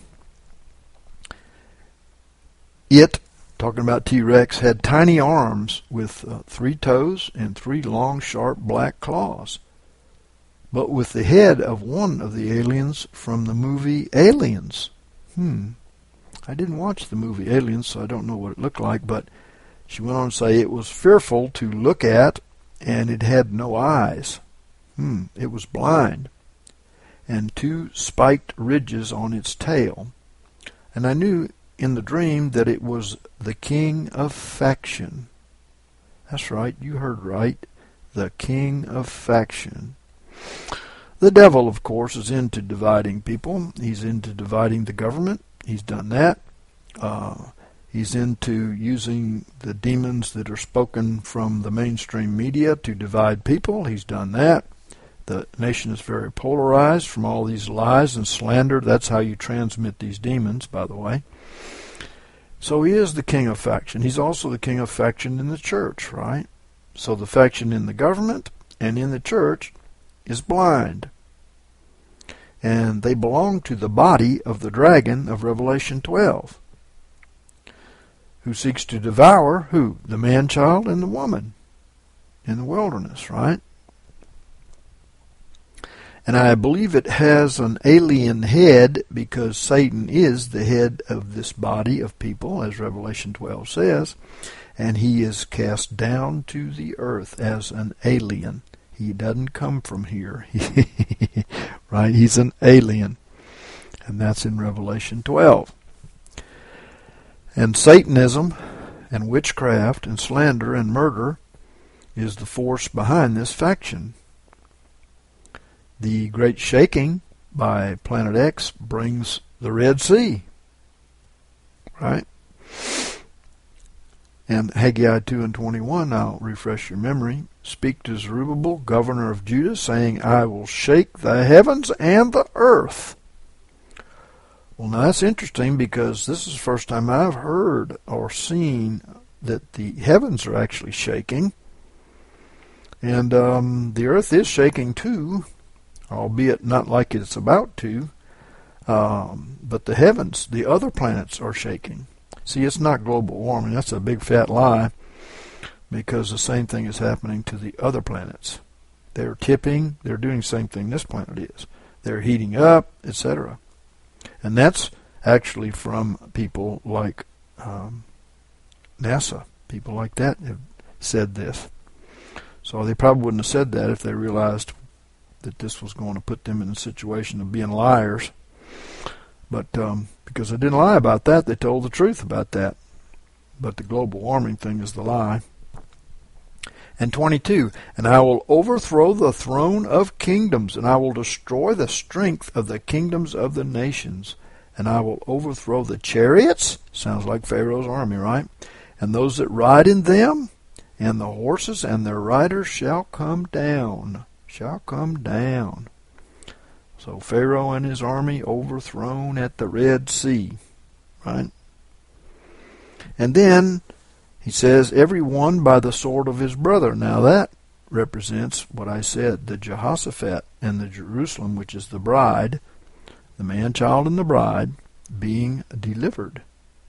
it, talking about T-Rex, had tiny arms with uh, three toes and three long, sharp black claws, but with the head of one of the aliens from the movie Aliens. Hmm. I didn't watch the movie Aliens, so I don't know what it looked like, but she went on to say it was fearful to look at, and it had no eyes. Hmm. It was blind, and two spiked ridges on its tail. And I knew in the dream that it was the king of faction. That's right, you heard right. The king of faction. The devil, of course, is into dividing people. He's into dividing the government. He's done that. Uh, he's into using the demons that are spoken from the mainstream media to divide people. He's done that. The nation is very polarized from all these lies and slander. That's how you transmit these demons, by the way. So he is the king of faction. He's also the king of faction in the church, right? So the faction in the government and in the church is blind. And they belong to the body of the dragon of Revelation twelve, who seeks to devour who? The man-child and the woman in the wilderness, right? And I believe it has an alien head because Satan is the head of this body of people, as Revelation twelve says, and he is cast down to the earth as an alien. He doesn't come from here, right? He's an alien, and that's in Revelation twelve. And Satanism and witchcraft and slander and murder is the force behind this faction. The great shaking by Planet X brings the Red Sea, right? And Haggai two and twenty-one, I'll refresh your memory, speak to Zerubbabel, governor of Judah, saying, I will shake the heavens and the earth. Well, now that's interesting because this is the first time I've heard or seen that the heavens are actually shaking. And um, the earth is shaking too, albeit not like it's about to. Um, but the heavens, the other planets are shaking. See, it's not global warming. That's a big fat lie, because the same thing is happening to the other planets. They're tipping. They're doing the same thing this planet is. They're heating up, et cetera. And that's actually from people like um, NASA. People like that have said this. So they probably wouldn't have said that if they realized that this was going to put them in a situation of being liars. But um, because they didn't lie about that, they told the truth about that. But the global warming thing is the lie. And twenty-two, and I will overthrow the throne of kingdoms, and I will destroy the strength of the kingdoms of the nations, and I will overthrow the chariots, sounds like Pharaoh's army, right? And those that ride in them, and the horses and their riders shall come down, shall come down. So Pharaoh and his army overthrown at the Red Sea, right? And then he says, every one by the sword of his brother. Now that represents what I said, the Jehoshaphat and the Jerusalem, which is the bride, the man-child and the bride, being delivered.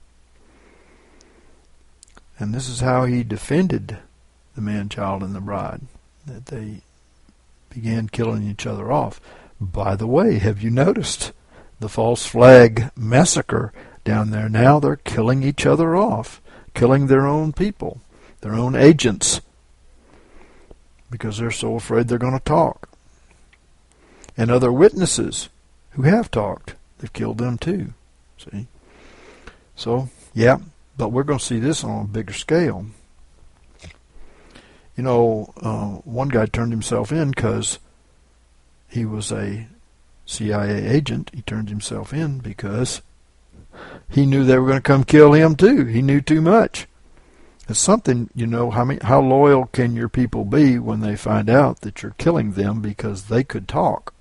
And this is how he defended the man-child and the bride, that they began killing each other off. By the way, have you noticed the false flag massacre down there? Now they're killing each other off, killing their own people, their own agents, because they're so afraid they're going to talk. And other witnesses who have talked, they've killed them too. See? So, yeah, but we're going to see this on a bigger scale. You know, uh, one guy turned himself in because he was a C I A agent. He turned himself in because he knew they were going to come kill him too. He knew too much. It's something, you know, how many, how loyal can your people be when they find out that you're killing them because they could talk?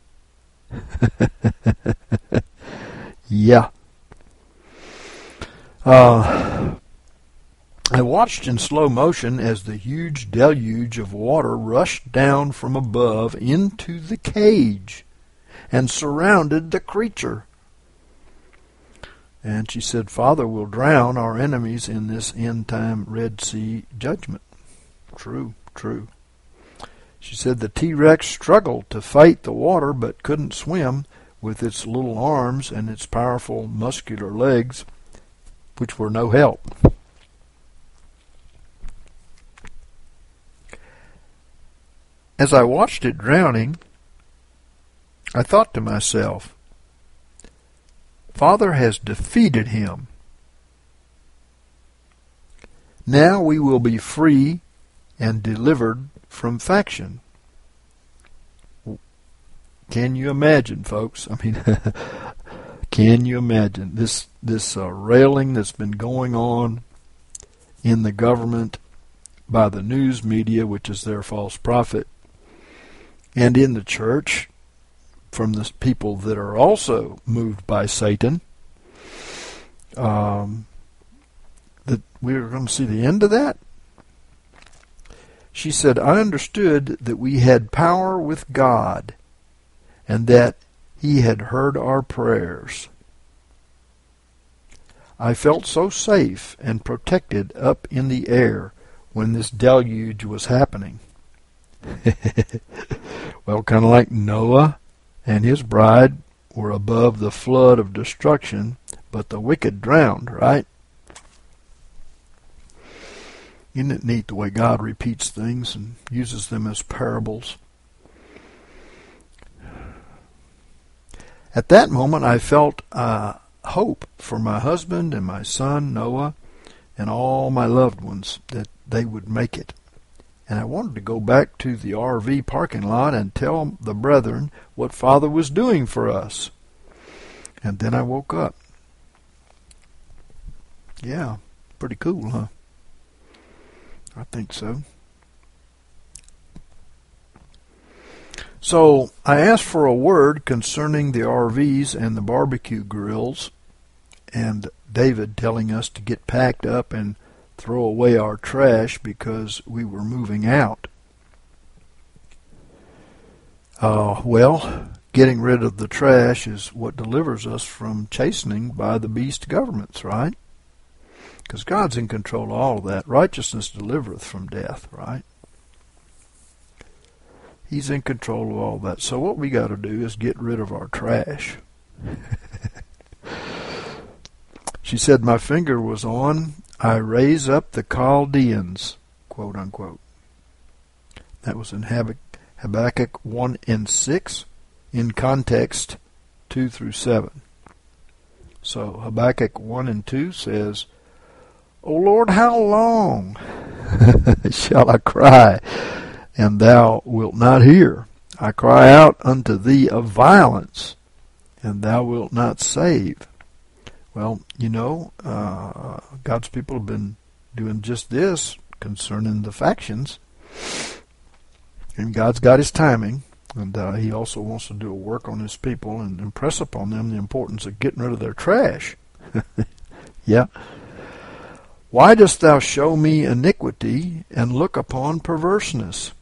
Yeah. Uh, I watched in slow motion as the huge deluge of water rushed down from above into the cage and surrounded the creature. And she said, Father will drown our enemies in this end-time Red Sea judgment. True, true. She said the T-Rex struggled to fight the water but couldn't swim with its little arms and its powerful muscular legs, which were no help. As I watched it drowning, I thought to myself, Father has defeated him. Now we will be free and delivered from faction. Can you imagine, folks? I mean, can you imagine this this uh, railing that's been going on in the government by the news media, which is their false prophet, and in the church from the people that are also moved by Satan, um, that we're going to see the end of that? She said, I understood that we had power with God and that He had heard our prayers. I felt so safe and protected up in the air when this deluge was happening. Well, kind of like Noah and his bride were above the flood of destruction, but the wicked drowned, right? Isn't it neat the way God repeats things and uses them as parables? At that moment, I felt uh, hope for my husband and my son, Noah, and all my loved ones, that they would make it. And I wanted to go back to the R V parking lot and tell the brethren what Father was doing for us. And then I woke up. Yeah, pretty cool, huh? I think so. So I asked for a word concerning the R Vs and the barbecue grills, and David telling us to get packed up and throw away our trash because we were moving out. Uh, well, getting rid of the trash is what delivers us from chastening by the beast governments, right? Because God's in control of all of that. Righteousness delivereth from death, right? He's in control of all that. So what we got to do is get rid of our trash. She said, my finger was on, I raise up the Chaldeans, quote unquote. That was in Habakkuk one and six, in context two through seven. So Habakkuk one and two says, O Lord, how long shall I cry, and thou wilt not hear? I cry out unto thee of violence, and thou wilt not save. Well, you know, uh, God's people have been doing just this concerning the factions, and God's got His timing, and uh, He also wants to do a work on His people and impress upon them the importance of getting rid of their trash. Yeah. Why dost thou show me iniquity and look upon perverseness?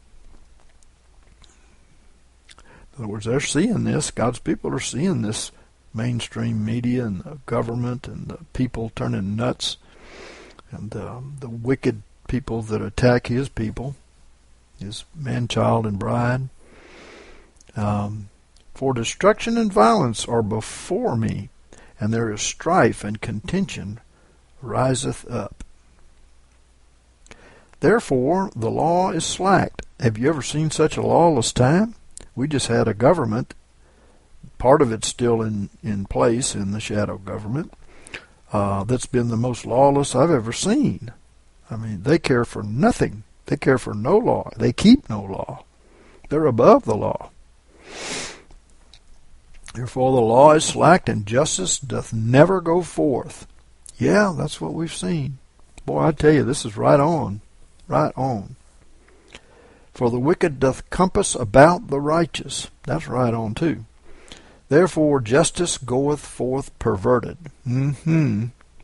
In other words, they're seeing this. God's people are seeing this mainstream media and the government and the people turning nuts, and uh, the wicked people that attack His people, His man, child, and bride. Um, For destruction and violence are before me, and there is strife and contention riseth up. Therefore the law is slacked. Have you ever seen such a lawless time? We just had a government. Part of it's still in, in place in the shadow government. uh, that's been the most lawless I've ever seen. I mean, they care for nothing. They care for no law. They keep no law. They're above the law. Therefore the law is slacked, and justice doth never go forth. Yeah, that's what we've seen. Boy, I tell you, this is right on. Right on. For the wicked doth compass about the righteous. That's right on, too. Therefore justice goeth forth perverted. Mm-hmm.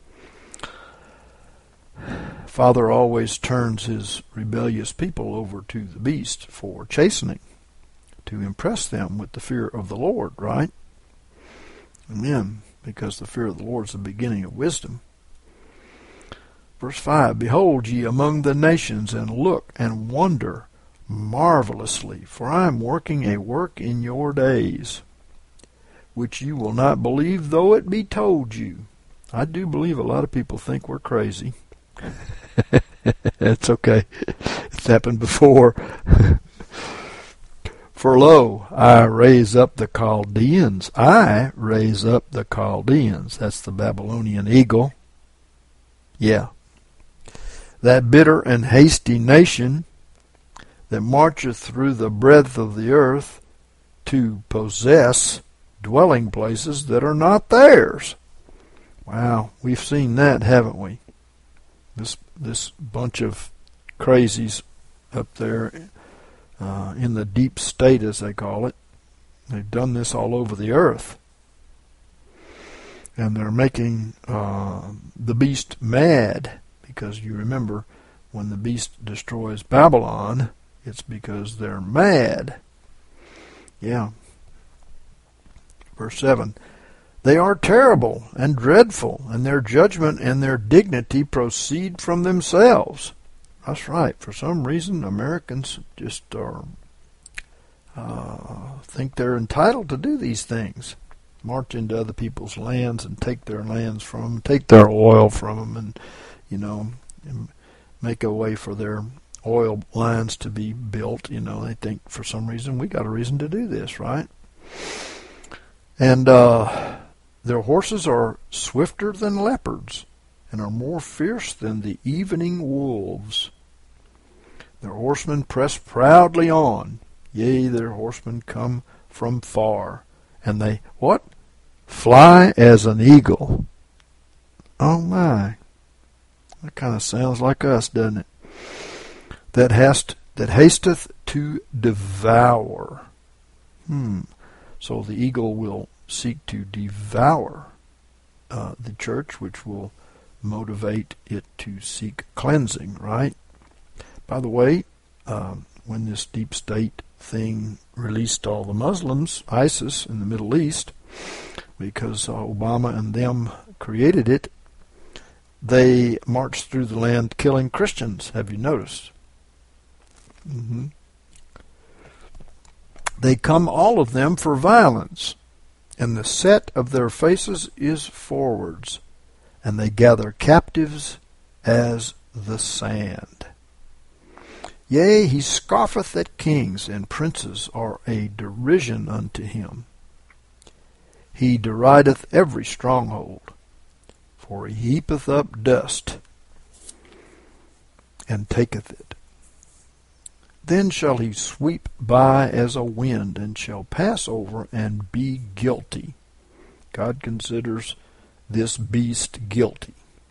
Father always turns his rebellious people over to the beast for chastening, to impress them with the fear of the Lord, right? Amen. Because the fear of the Lord is the beginning of wisdom. Verse five, Behold ye among the nations, and look and wonder marvelously, for I am working a work in your days, which you will not believe, though it be told you. I do believe a lot of people think we're crazy. It's okay. It's happened before. For lo, I raise up the Chaldeans. I raise up the Chaldeans. That's the Babylonian eagle. Yeah. That bitter and hasty nation that marcheth through the breadth of the earth to possess dwelling places that are not theirs. Wow, we've seen that, haven't we? This this bunch of crazies up there uh, in the deep state, as they call it, they've done this all over the earth. And they're making uh, the beast mad, because you remember when the beast destroys Babylon, it's because they're mad. Yeah. Verse seven. They are terrible and dreadful, and their judgment and their dignity proceed from themselves. That's right. For some reason, Americans just are, uh, think they're entitled to do these things. March into other people's lands and take their lands from them, take their oil from them, and, you know, make a way for their oil lines to be built. You know, they think for some reason we got a reason to do this, right? And uh, their horses are swifter than leopards, and are more fierce than the evening wolves. Their horsemen press proudly on. Yea, their horsemen come from far. And they, what? Fly as an eagle. Oh my. That kind of sounds like us, doesn't it? That hast that hasteth to devour. Hmm. So the eagle will seek to devour uh, the church, which will motivate it to seek cleansing, right? By the way, um, when this deep state thing released all the Muslims, ISIS in the Middle East, because uh, Obama and them created it, they marched through the land killing Christians. Have you noticed? Mm-hmm. They come all of them for violence, and the set of their faces is forwards, and they gather captives as the sand. Yea, he scoffeth at kings, and princes are a derision unto him. He derideth every stronghold, for he heapeth up dust, and taketh it. Then shall he sweep by as a wind, and shall pass over and be guilty. God considers this beast guilty.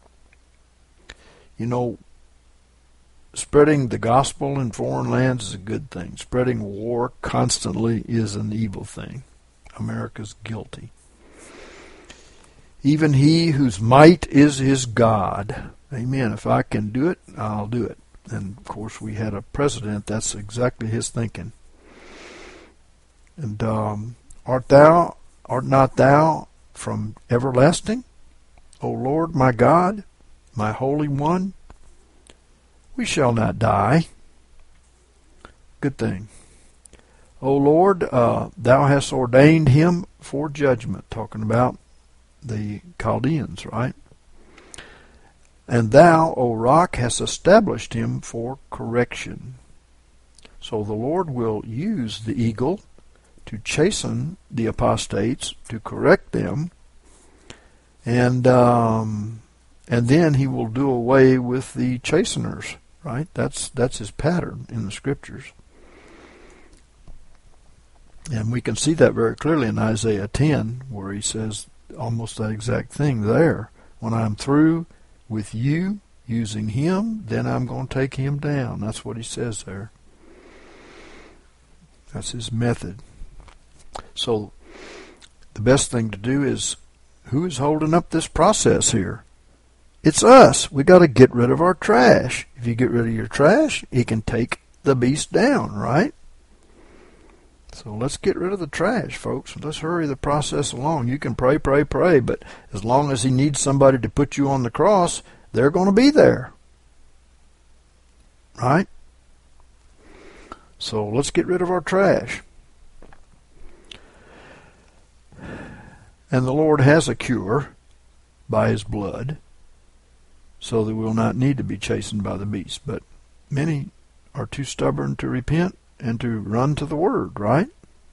You know, spreading the gospel in foreign lands is a good thing. Spreading war constantly is an evil thing. America's guilty. Even he whose might is his God. Amen. If I can do it, I'll do it. And, of course, we had a president, that's exactly his thinking. And, um, art thou, art not thou from everlasting, O Lord my God, my Holy One? We shall not die. Good thing. O Lord, uh, thou hast ordained him for judgment, talking about the Chaldeans, right? And thou, O rock, hast established him for correction. So the Lord will use the eagle to chasten the apostates, to correct them, And um, and then he will do away with the chasteners, right? That's that's his pattern in the Scriptures. And we can see that very clearly in Isaiah ten, where he says almost that exact thing there. When I'm through with you using him, then I'm going to take him down. That's what he says there. That's his method. So the best thing to do is, who is holding up this process here? It's us. We got to get rid of our trash. If you get rid of your trash, he can take the beast down, right? So let's get rid of the trash, folks. Let's hurry the process along. You can pray, pray, pray, but as long as he needs somebody to put you on the cross, they're going to be there. Right? So let's get rid of our trash. And the Lord has a cure by his blood, so that we will not need to be chastened by the beast. But many are too stubborn to repent and to run to the Word, right?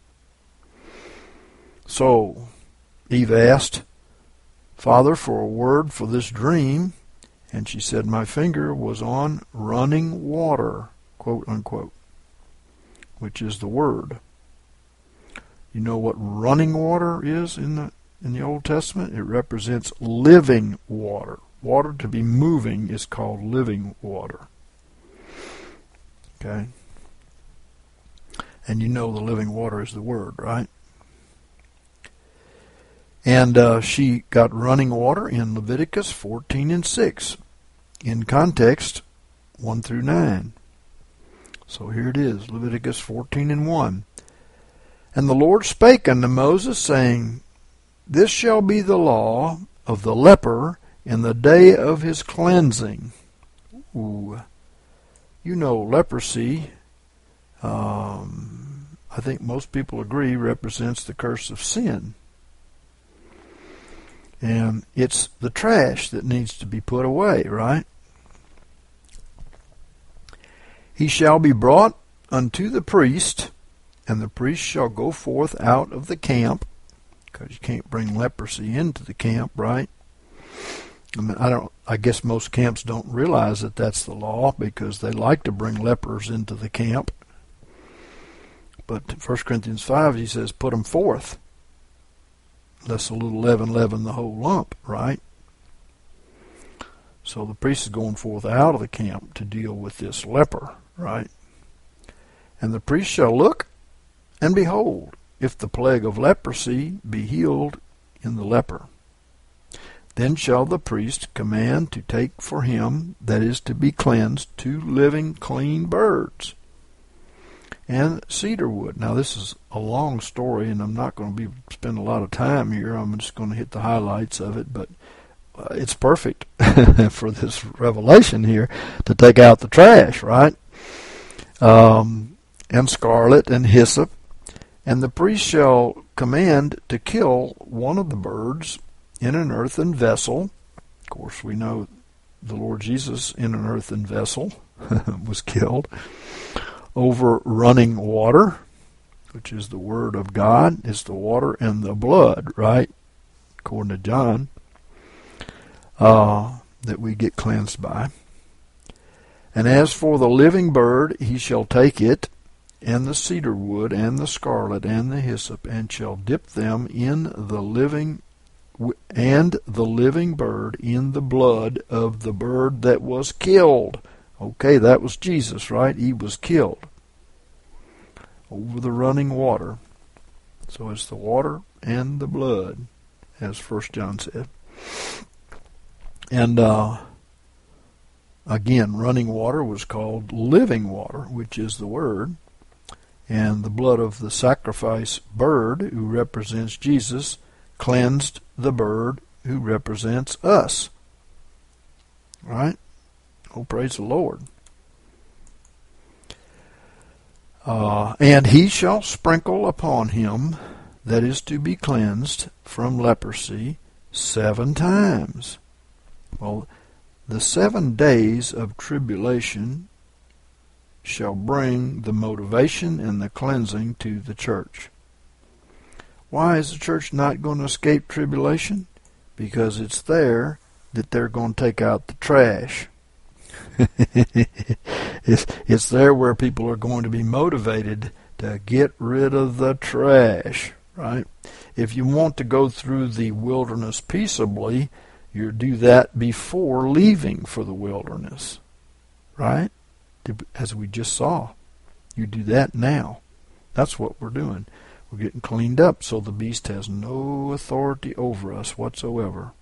So Eve asked, Father, for a word for this dream, and she said, my finger was on running water, quote unquote, which is the Word. You know what running water is in the in the Old Testament? It represents living water. Water to be moving is called living water. Okay? And you know the living water is the Word, right? And uh, she got running water in Leviticus fourteen and six. In context, one through nine. So here it is, Leviticus fourteen and one. And the Lord spake unto Moses, saying, This shall be the law of the leper in the day of his cleansing. Ooh. You know, leprosy, um, I think most people agree, represents the curse of sin. And it's the trash that needs to be put away, right? He shall be brought unto the priest, and the priest shall go forth out of the camp, because you can't bring leprosy into the camp, right? I mean, I don't. I guess most camps don't realize that that's the law, because they like to bring lepers into the camp. But First Corinthians five, he says, put them forth, lest a little leaven leaven the whole lump, right? So the priest is going forth out of the camp to deal with this leper, right? And the priest shall look, and behold, if the plague of leprosy be healed in the leper. Then shall the priest command to take for him that is to be cleansed two living clean birds and cedar wood. Now this is a long story, and I'm not going to be spend a lot of time here. I'm just going to hit the highlights of it, but uh, it's perfect for this revelation here to take out the trash, right? Um, and scarlet and hyssop. And the priest shall command to kill one of the birds in an earthen vessel. Of course, we know the Lord Jesus in an earthen vessel was killed over running water, which is the Word of God. It's the water and the blood, right? According to John, uh, that we get cleansed by. And as for the living bird, he shall take it, and the cedar wood, and the scarlet, and the hyssop, and shall dip them in the living and the living bird in the blood of the bird that was killed. Okay, that was Jesus, right? He was killed over the running water. So it's the water and the blood, as First John said. And uh, again, running water was called living water, which is the Word. And the blood of the sacrifice bird, who represents Jesus, cleansed the bird who represents us. Right? Oh, praise the Lord. Uh, and he shall sprinkle upon him that is to be cleansed from leprosy seven times. Well, the seven days of tribulation shall bring the motivation and the cleansing to the church. Why is the church not going to escape tribulation? because it's there that they're going to take out the trash. it's, it's there where people are going to be motivated to get rid of the trash, right? If you want to go through the wilderness peaceably, you do that before leaving for the wilderness, right? As we just saw. You do that now. That's what we're doing. We're getting cleaned up so the beast has no authority over us whatsoever.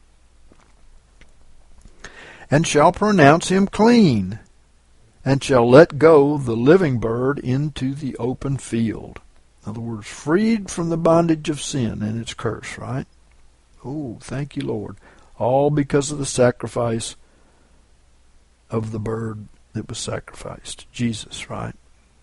And shall pronounce him clean, and shall let go the living bird into the open field. In other words, freed from the bondage of sin and its curse, right? Oh, thank you, Lord. All because of the sacrifice of the bird that was sacrificed, Jesus, right?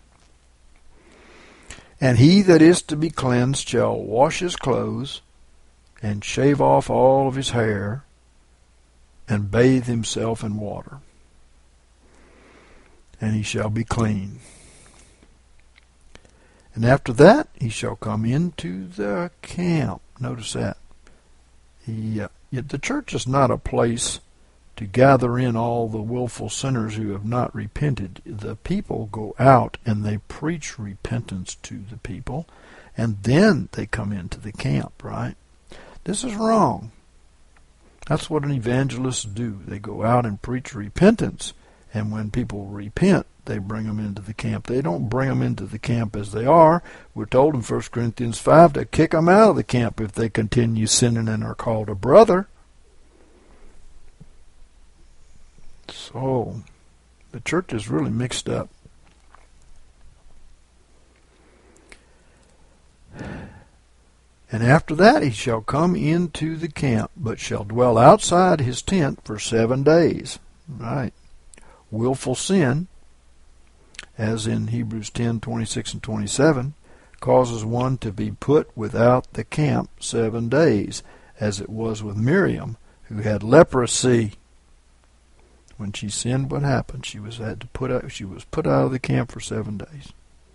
And he that is to be cleansed shall wash his clothes, and shave off all of his hair, and bathe himself in water, and he shall be clean. And after that he shall come into the camp. Notice that. He, uh, yet the church is not a place to gather in all the willful sinners who have not repented. The people go out and they preach repentance to the people, and then they come into the camp, right? This is wrong. That's what an evangelist do. They go out and preach repentance, and when people repent, they bring them into the camp. They don't bring them into the camp as they are. We're told in First Corinthians five to kick them out of the camp if they continue sinning and are called a brother. So, the church is really mixed up. And after that he shall come into the camp, but shall dwell outside his tent for seven days. Right. Willful sin, as in Hebrews ten, twenty-six and twenty-seven, causes one to be put without the camp seven days, as it was with Miriam, who had leprosy. When she sinned, what happened? She was had to put out, she was put out of the camp for seven days.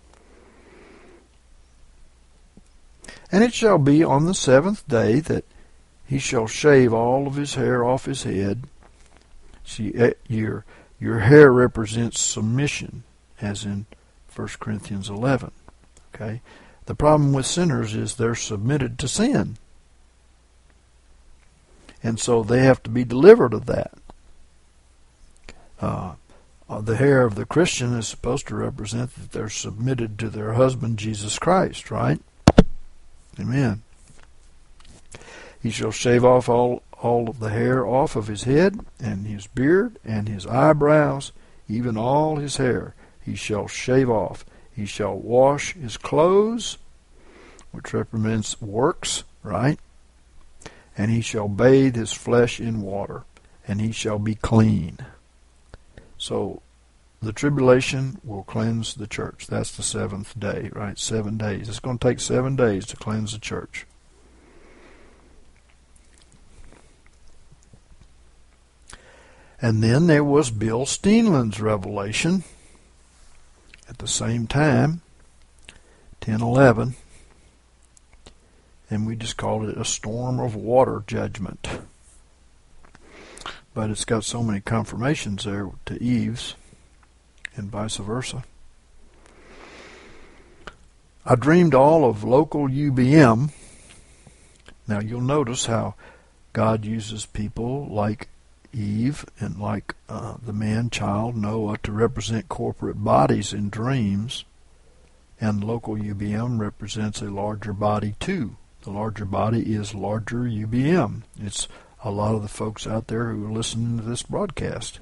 And it shall be on the seventh day that he shall shave all of his hair off his head. See, your your hair represents submission, as in First Corinthians eleven. Okay, the problem with sinners is they're submitted to sin, and so they have to be delivered of that. Uh, uh, the hair of the Christian is supposed to represent that they're submitted to their husband, Jesus Christ, right? Amen. He shall shave off all, all of the hair off of his head, and his beard, and his eyebrows, even all his hair he shall shave off. He shall wash his clothes, which represents works, right? And he shall bathe his flesh in water, and he shall be clean. So the tribulation will cleanse the church. That's the seventh day, right? Seven days. It's going to take seven days to cleanse the church. And then there was Bill Steenland's revelation at the same time, ten eleven, and we just called it a storm of water judgment. But it's got so many confirmations there to Eve's, and vice versa. I dreamed all of local U B M. Now you'll notice how God uses people like Eve and like uh, the man-child Noah to represent corporate bodies in dreams, and local U B M represents a larger body too. The larger body is larger U B M. It's a lot of the folks out there who are listening to this broadcast.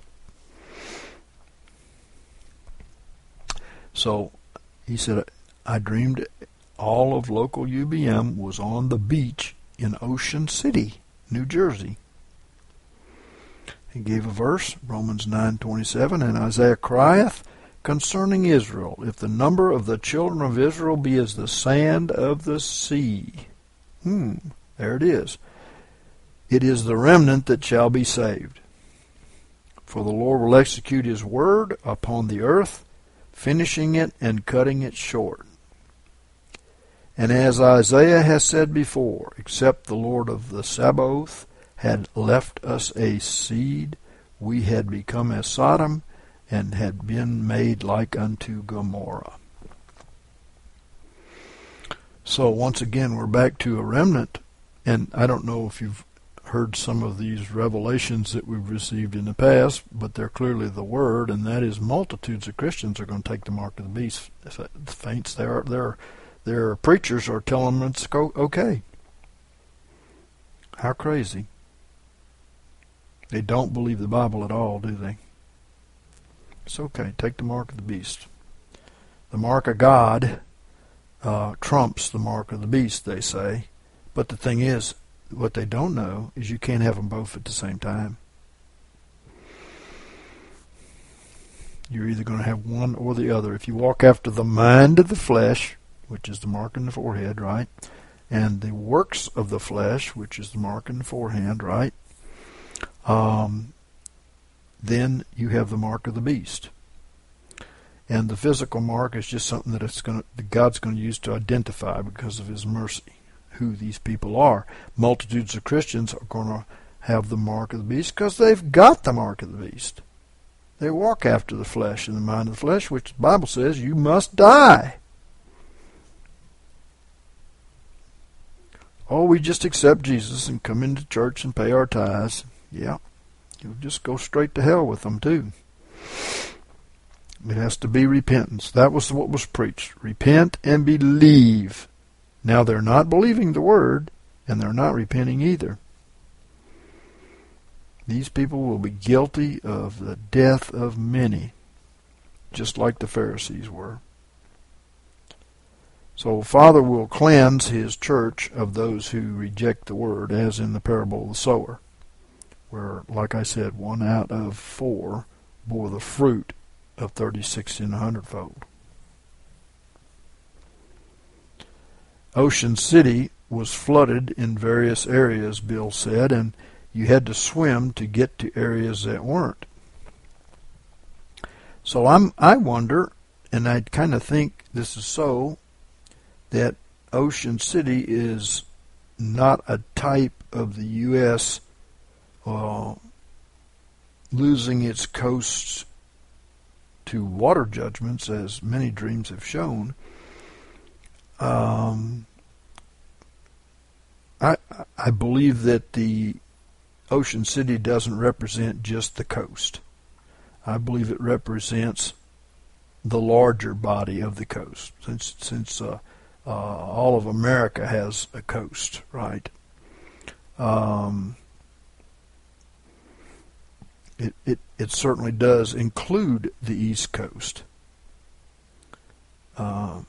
So he said, I dreamed all of local U B M was on the beach in Ocean City, New Jersey. He gave a verse, Romans nine twenty-seven, and Isaiah crieth concerning Israel, if the number of the children of Israel be as the sand of the sea. Hmm, there it is. It is the remnant that shall be saved. For the Lord will execute his word upon the earth, finishing it and cutting it short. And as Isaiah has said before, except the Lord of the Sabaoth had left us a seed, we had become as Sodom, and had been made like unto Gomorrah. So once again, we're back to a remnant, and I don't know if you've heard some of these revelations that we've received in the past, but they're clearly the word, and that is multitudes of Christians are going to take the mark of the beast. The faints, their their their preachers are telling them it's okay. How crazy! They don't believe the Bible at all, do they? It's okay. Take the mark of the beast. The mark of God uh, trumps the mark of the beast, they say. But the thing is, what they don't know is you can't have them both at the same time. You're either going to have one or the other. If you walk after the mind of the flesh, which is the mark in the forehead, right, and the works of the flesh, which is the mark in the forehead, right, um, then you have the mark of the beast. And the physical mark is just something that it's going to, that God's going to use to identify because of His mercy who these people are. Multitudes of Christians are going to have the mark of the beast because they've got the mark of the beast. They walk after the flesh and the mind of the flesh, which the Bible says you must die. Oh, we just accept Jesus and come into church and pay our tithes. Yeah, you'll just go straight to hell with them too. It has to be repentance. That was what was preached. Repent and believe. Now they're not believing the word, and they're not repenting either. These people will be guilty of the death of many, just like the Pharisees were. So Father will cleanse His church of those who reject the word, as in the parable of the sower, where, like I said, one out of four bore the fruit of thirty, sixty, and a hundredfold. Ocean City was flooded in various areas, Bill said, and you had to swim to get to areas that weren't. So I'm, I wonder, and I kind of think this is so, that Ocean City is not a type of the U S uh, losing its coasts to water judgments, as many dreams have shown. Um, I I believe that the Ocean City doesn't represent just the coast. I believe it represents the larger body of the coast, since since uh, uh, all of America has a coast, right? Um, it, it it certainly does include the East Coast. Um,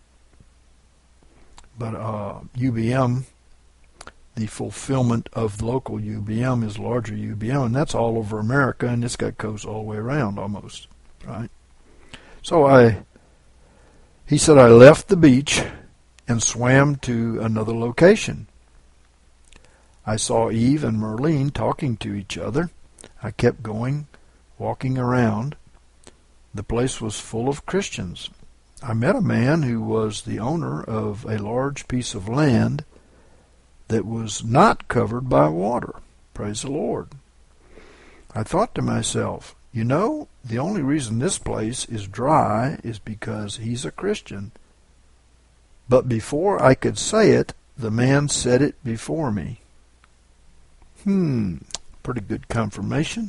but uh, U B M, the fulfillment of local U B M is larger U B M, and that's all over America, and it's got coasts all the way around almost, right? So I, he said, I left the beach and swam to another location. I saw Eve and Merlene talking to each other. I kept going, walking around. The place was full of Christians. I met a man who was the owner of a large piece of land that was not covered by water. Praise the Lord. I thought to myself, you know, the only reason this place is dry is because he's a Christian. But before I could say it, the man said it before me. Hmm, pretty good confirmation.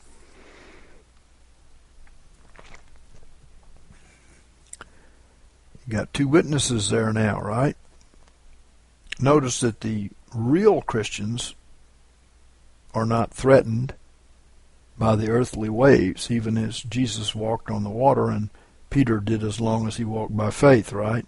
You got two witnesses there now, right? Notice that the real Christians are not threatened by the earthly waves, even as Jesus walked on the water and Peter did as long as he walked by faith, right?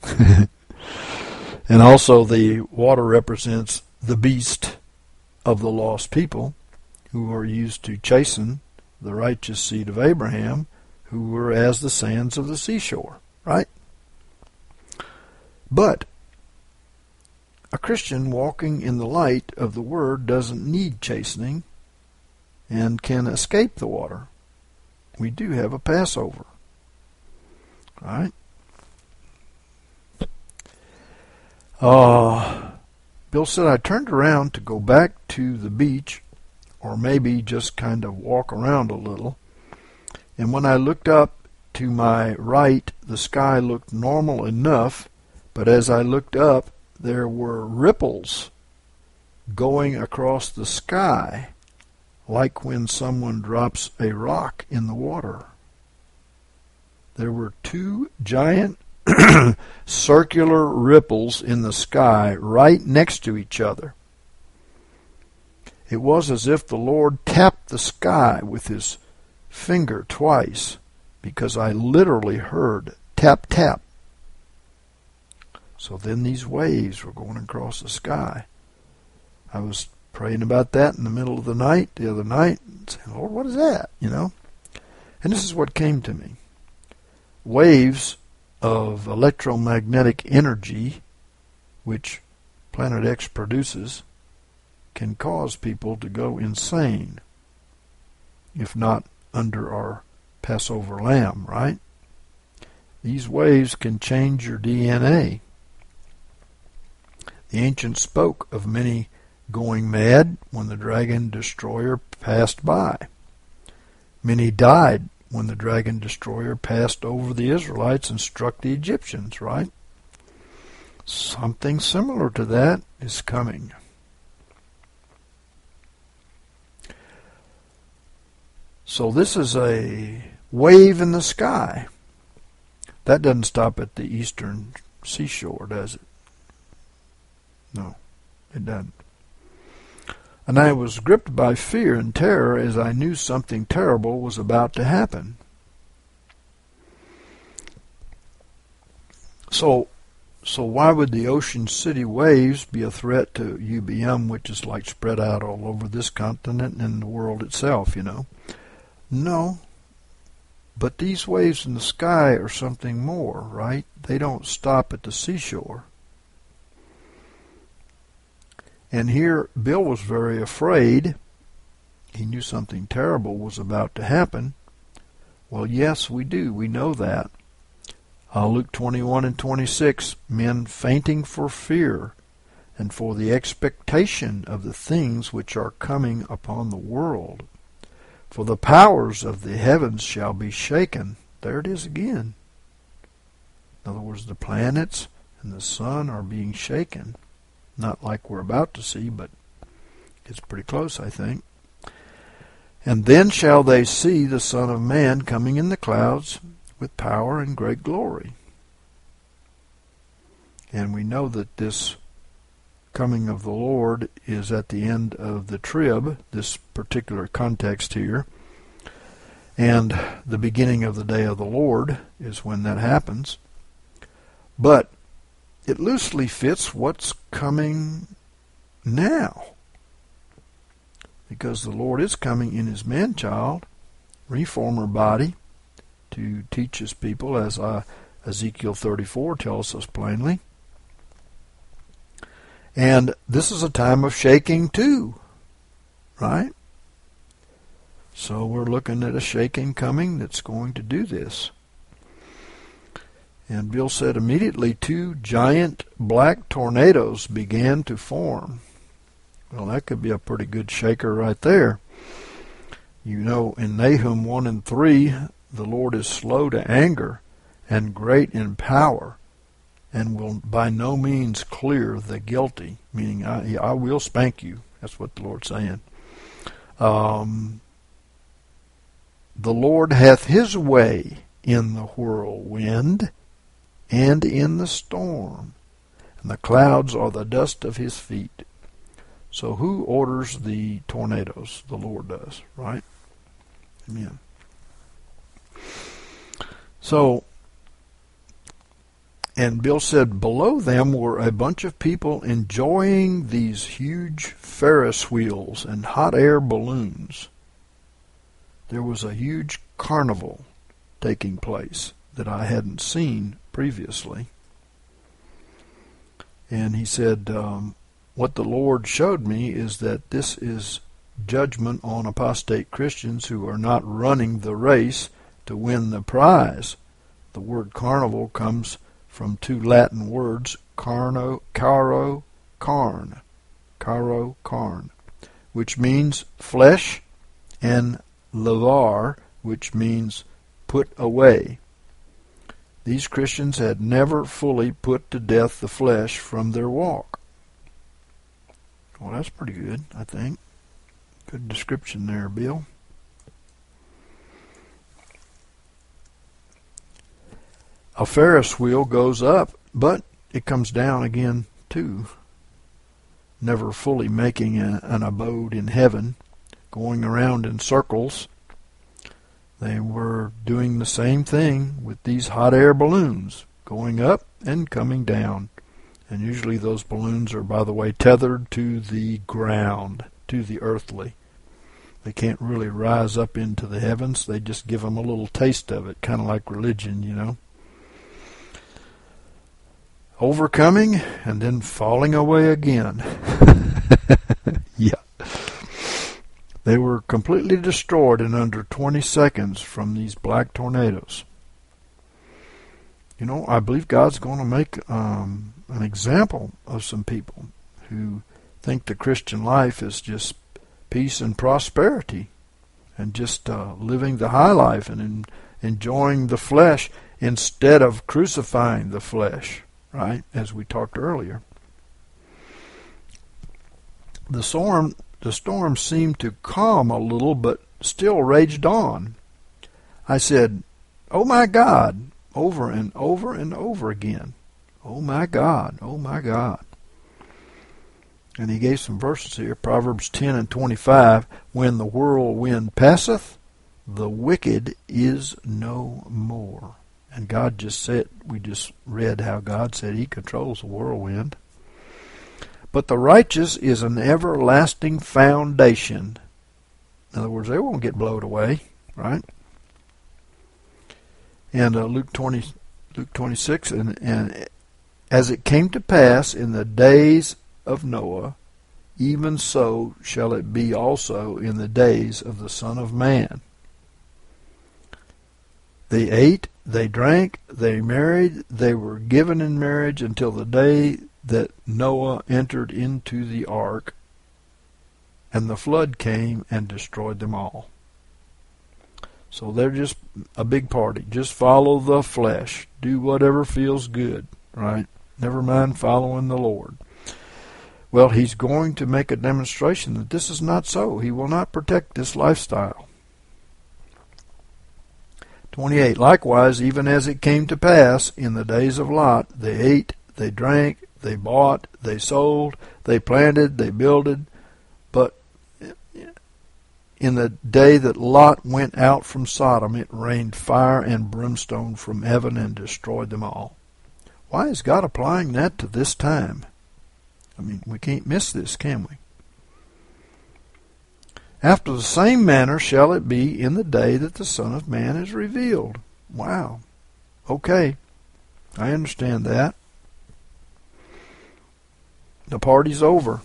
And also the water represents the beast of the lost people who are used to chasten the righteous seed of Abraham, who were as the sands of the seashore, right? But a Christian walking in the light of the Word doesn't need chastening and can escape the water. We do have a Passover, right? Uh, Bill said, I turned around to go back to the beach, or maybe just kind of walk around a little. And when I looked up to my right, the sky looked normal enough, but as I looked up, there were ripples going across the sky, like when someone drops a rock in the water. There were two giant circular ripples in the sky right next to each other. It was as if the Lord tapped the sky with his finger twice, because I literally heard tap, tap. So then these waves were going across the sky. I was praying about that in the middle of the night, the other night, and saying, Lord, what is that? You know? And this is what came to me. Waves of electromagnetic energy, which Planet X produces, can cause people to go insane, if not under our Passover lamb, right? These waves can change your D N A. The ancients spoke of many going mad when the dragon destroyer passed by. Many died when the dragon destroyer passed over the Israelites and struck the Egyptians, right? Something similar to that is coming. So this is a wave in the sky. That doesn't stop at the eastern seashore, does it? No, it doesn't. And I was gripped by fear and terror as I knew something terrible was about to happen. So, so why would the Ocean City waves be a threat to U B M, which is like spread out all over this continent and the world itself, you know? No. But these waves in the sky are something more, right? They don't stop at the seashore. And here, Bill was very afraid. He knew something terrible was about to happen. Well, yes, we do. We know that. Uh, Luke twenty-one and twenty-six, men fainting for fear and for the expectation of the things which are coming upon the world. For the powers of the heavens shall be shaken. There it is again. In other words, the planets and the sun are being shaken. Not like we're about to see, but it's pretty close, I think. And then shall they see the Son of Man coming in the clouds with power and great glory. And we know that this coming of the Lord is at the end of the trib, this particular context here. And the beginning of the day of the Lord is when that happens. But it loosely fits what's coming now. Because the Lord is coming in his man-child, reformer body, to teach his people, as uh, Ezekiel thirty-four tells us plainly. And this is a time of shaking too, right? So we're looking at a shaking coming that's going to do this. And Bill said immediately two giant black tornadoes began to form. Well, that could be a pretty good shaker right there. You know, in Nahum one and three, the Lord is slow to anger and great in power, and will by no means clear the guilty, meaning I, I will spank you. That's what the Lord's saying. Um, the Lord hath his way in the whirlwind and in the storm, and the clouds are the dust of his feet. So who orders the tornadoes? The Lord does, right? Amen. So, and Bill said below them were a bunch of people enjoying these huge Ferris wheels and hot air balloons. There was a huge carnival taking place that I hadn't seen previously. And he said, um, what the Lord showed me is that this is judgment on apostate Christians who are not running the race to win the prize. The word carnival comes from two Latin words, carno, caro, karn, karo karn, which means flesh, and levar, which means put away. These Christians had never fully put to death the flesh from their walk. Well, that's pretty good, I think. Good description there, Bill. A Ferris wheel goes up, but it comes down again, too. Never fully making a, an abode in heaven, going around in circles. They were doing the same thing with these hot air balloons, going up and coming down. And usually those balloons are, by the way, tethered to the ground, to the earthly. They can't really rise up into the heavens. They just give them a little taste of it, kind of like religion, you know. Overcoming and then falling away again. Yeah. They were completely destroyed in under twenty seconds from these black tornadoes. You know, I believe God's going to make um, an example of some people who think the Christian life is just peace and prosperity and just uh, living the high life and in, enjoying the flesh instead of crucifying the flesh, right, as we talked earlier. The storm, the storm seemed to calm a little, but still raged on. I said, "Oh my God," over and over and over again. "Oh my God, oh my God." And he gave some verses here, Proverbs ten and twenty-five. When the whirlwind passeth, the wicked is no more. And God just said, we just read how God said he controls the whirlwind. But the righteous is an everlasting foundation. In other words, they won't get blown away, right? And uh, Luke twenty, Luke twenty-six, and, and as it came to pass in the days of Noah, even so shall it be also in the days of the Son of Man. They ate, they drank, they married, they were given in marriage until the day that Noah entered into the ark, and the flood came and destroyed them all. So they're just a big party. Just follow the flesh. Do whatever feels good, right? Never mind following the Lord. Well, he's going to make a demonstration that this is not so. He will not protect this lifestyle. twenty-eight. Likewise, even as it came to pass in the days of Lot, they ate, they drank, they bought, they sold, they planted, they builded. But in the day that Lot went out from Sodom, it rained fire and brimstone from heaven and destroyed them all. Why is God applying that to this time? I mean, we can't miss this, can we? After the same manner shall it be in the day that the Son of Man is revealed. Wow. Okay. I understand that. The party's over.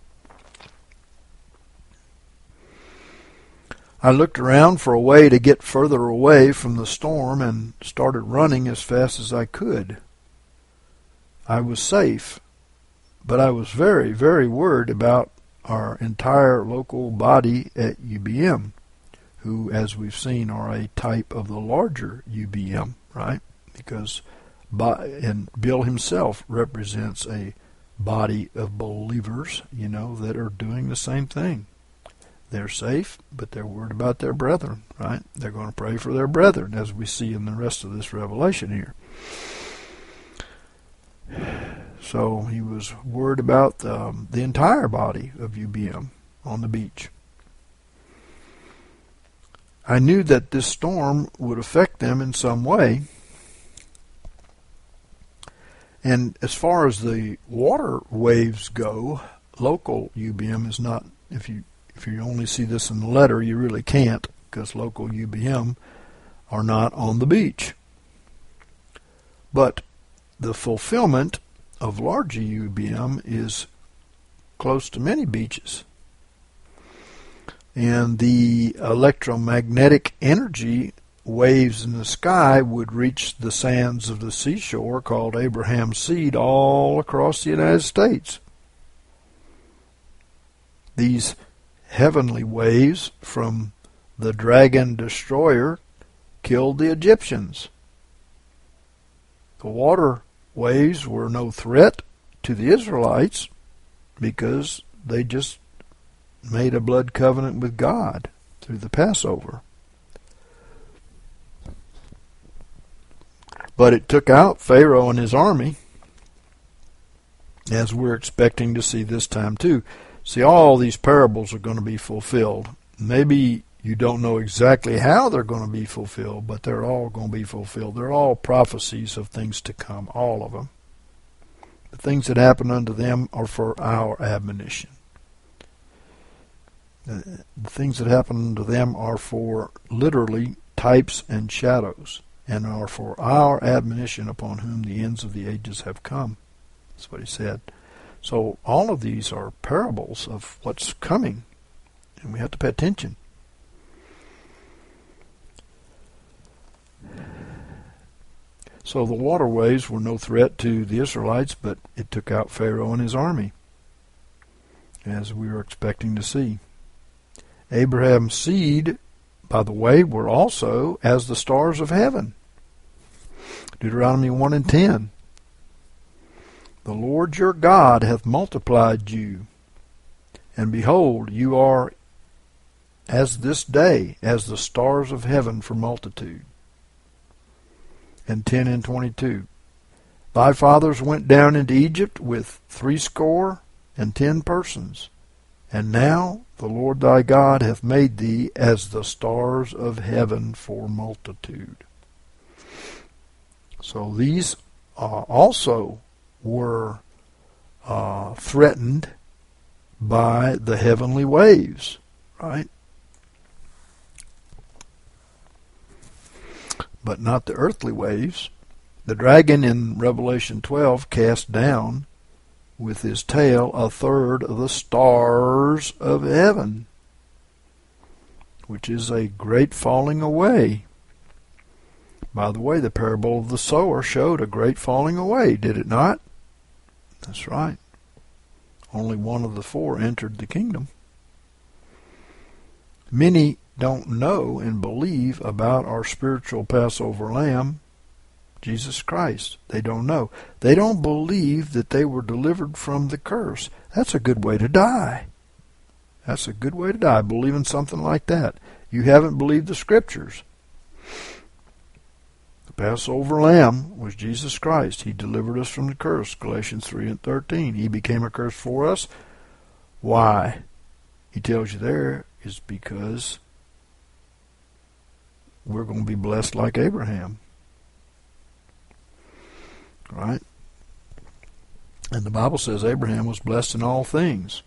I looked around for a way to get further away from the storm and started running as fast as I could. I was safe, but I was very, very worried about our entire local body at U B M, who, as we've seen, are a type of the larger U B M, right? Because, and Bill himself represents a body of believers, you know, that are doing the same thing. They're safe, but they're worried about their brethren, right? They're going to pray for their brethren, as we see in the rest of this revelation here. So he was worried about um, the entire body of U B M on the beach. I knew that this storm would affect them in some way. And as far as the water waves go, local U B M is not, if you if you only see this in the letter, you really can't, because local U B M are not on the beach. But the fulfillment of larger U B M is close to many beaches. And the electromagnetic energy waves in the sky would reach the sands of the seashore called Abraham's Seed all across the United States. these heavenly waves from the dragon destroyer killed the Egyptians. The water waves were no threat to the Israelites because they just made a blood covenant with God through the Passover. But it took out Pharaoh and his army, as we're expecting to see this time too. See, all these parables are going to be fulfilled. Maybe you don't know exactly how they're going to be fulfilled, but they're all going to be fulfilled. They're all prophecies of things to come, all of them. The things that happen unto them are for our admonition. The things that happen unto them are for literally types and shadows, and are for our admonition, upon whom the ends of the ages have come. That's what he said. So all of these are parables of what's coming, and we have to pay attention. So the waterways were no threat to the Israelites, but it took out Pharaoh and his army, as we were expecting to see. Abraham's seed, by the way, were also as the stars of heaven. Deuteronomy one and ten. The Lord your God hath multiplied you, and behold, you are as this day, as the stars of heaven for multitude. And ten and twenty-two. Thy fathers went down into Egypt with threescore and ten persons, and now the Lord thy God hath made thee as the stars of heaven for multitude. So these uh, also were uh, threatened by the heavenly waves, right? But not the earthly waves. The dragon in Revelation twelve cast down with his tail a third of the stars of heaven, which is a great falling away. By the way, the parable of the sower showed a great falling away, did it not? That's right. Only one of the four entered the kingdom. Many don't know and believe about our spiritual Passover lamb, Jesus Christ. They don't know. They don't believe that they were delivered from the curse. That's a good way to die. That's a good way to die, believing something like that. You haven't believed the Scriptures. The Passover lamb was Jesus Christ. He delivered us from the curse, Galatians three and thirteen. He became a curse for us. Why? He tells you there is because we're going to be blessed like Abraham. Right? And the Bible says Abraham was blessed in all things.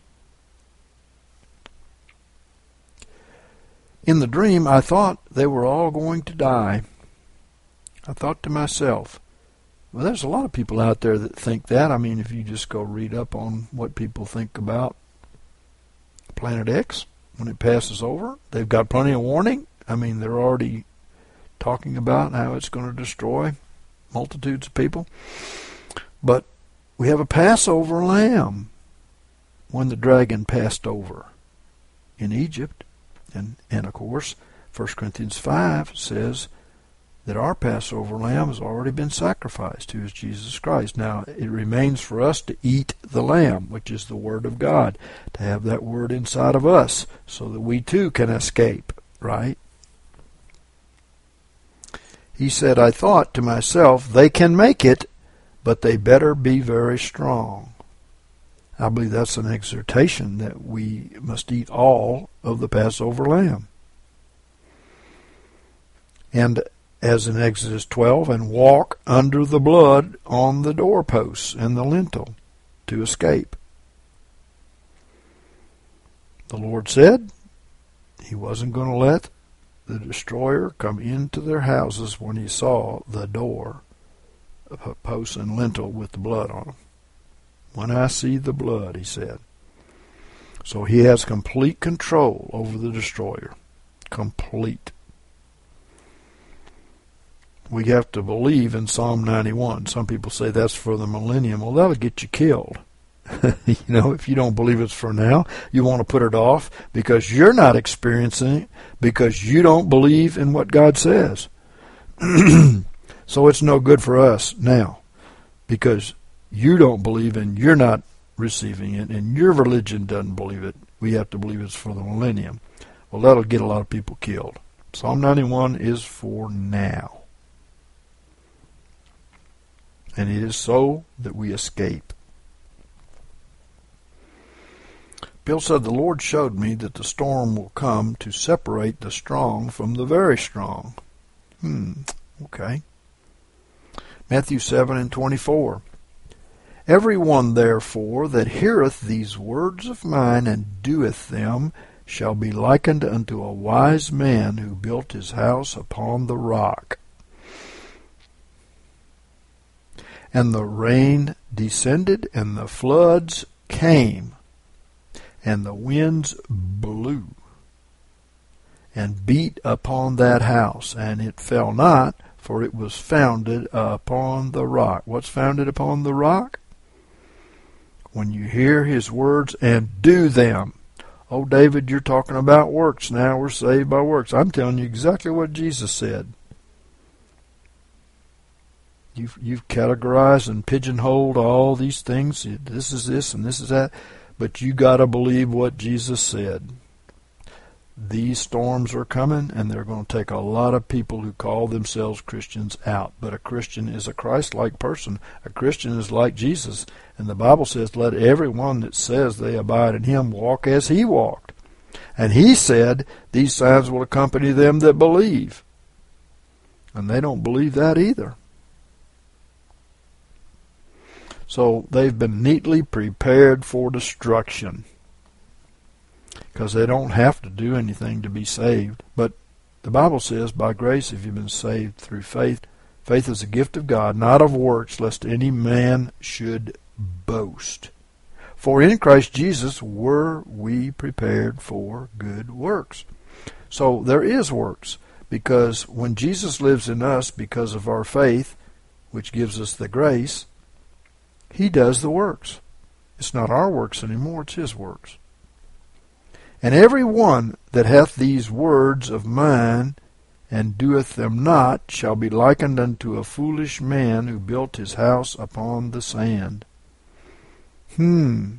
In the dream, I thought they were all going to die. I thought to myself, well, there's a lot of people out there that think that. I mean, if you just go read up on what people think about Planet X, when it passes over, they've got plenty of warning. I mean, they're already talking about how it's going to destroy multitudes of people. But we have a Passover lamb when the dragon passed over in Egypt. And, and of course, First Corinthians five says that our Passover lamb has already been sacrificed, who is Jesus Christ. Now, it remains for us to eat the lamb, which is the Word of God, to have that Word inside of us so that we too can escape, right? He said, I thought to myself, they can make it, but they better be very strong. I believe that's an exhortation that we must eat all of the Passover lamb. And as in Exodus twelve, and walk under the blood on the doorposts and the lintel to escape. The Lord said he wasn't going to let the destroyer come into their houses when he saw the door, posts and lintel with the blood on them. When I see the blood, he said. So he has complete control over the destroyer. Complete. We have to believe in Psalm ninety-one. Some people say that's for the millennium. Well, that'll get you killed. You know, if you don't believe it's for now, you want to put it off because you're not experiencing it, because you don't believe in what God says. So it's no good for us now because you don't believe and you're not receiving it, and your religion doesn't believe it. We have to believe it's for the millennium. Well, that'll get a lot of people killed. Psalm ninety-one is for now. And it is so that we escape. Bill said, the Lord showed me that the storm will come to separate the strong from the very strong. Hmm, okay. Matthew seven and twenty-four. Every one therefore that heareth these words of mine and doeth them shall be likened unto a wise man who built his house upon the rock. And the rain descended, and the floods came, and the winds blew, and beat upon that house, and it fell not, for it was founded upon the rock. What's founded upon the rock? When you hear his words and do them. Oh, David, you're talking about works now. We're saved by works. I'm telling you exactly what Jesus said. You've, you've categorized and pigeonholed all these things. This is this and this is that. But you got to believe what Jesus said. These storms are coming, and they're going to take a lot of people who call themselves Christians out. But a Christian is a Christ-like person. A Christian is like Jesus. And the Bible says, let everyone that says they abide in him walk as he walked. And he said, these signs will accompany them that believe. And they don't believe that either. So they've been neatly prepared for destruction, because they don't have to do anything to be saved. But the Bible says, by grace have you been saved through faith. Faith is a gift of God, not of works, lest any man should boast. For in Christ Jesus were we prepared for good works. So there is works, because when Jesus lives in us because of our faith, which gives us the grace, he does the works. It's not our works anymore, it's his works. And every one that hath these words of mine and doeth them not shall be likened unto a foolish man who built his house upon the sand. Hmm.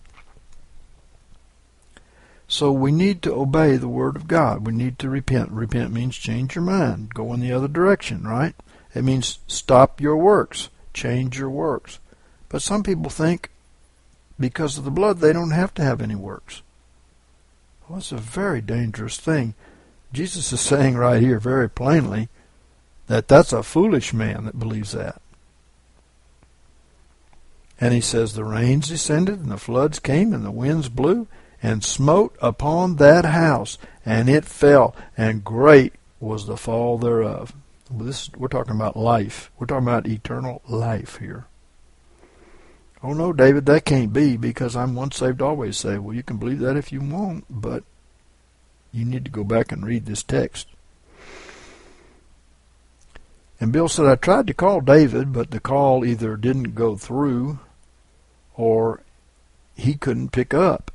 So we need to obey the word of God. We need to repent. Repent means change your mind. Go in the other direction, right? It means stop your works. Change your works. But some people think because of the blood they don't have to have any works. Well, it's a very dangerous thing. Jesus is saying right here very plainly that that's a foolish man that believes that. And he says, the rains descended, and the floods came, and the winds blew, and smote upon that house, and it fell, and great was the fall thereof. Well, this, we're talking about life. We're talking about eternal life here. Oh, no, David, that can't be, because I'm once saved, always saved. Well, you can believe that if you want, but you need to go back and read this text. And Bill said, I tried to call David, but the call either didn't go through or he couldn't pick up.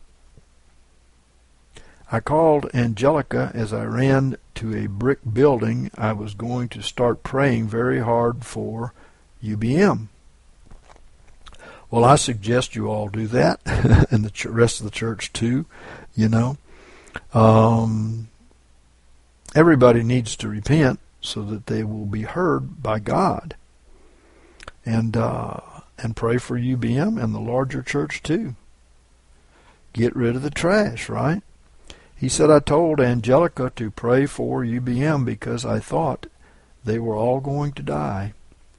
I called Angelica as I ran to a brick building I was going to start praying very hard for U B M. Well, I suggest you all do that, and the rest of the church too, you know. Um, everybody needs to repent so that they will be heard by God. And uh, and pray for U B M and the larger church too. Get rid of the trash, right? He said, I told Angelica to pray for U B M because I thought they were all going to die.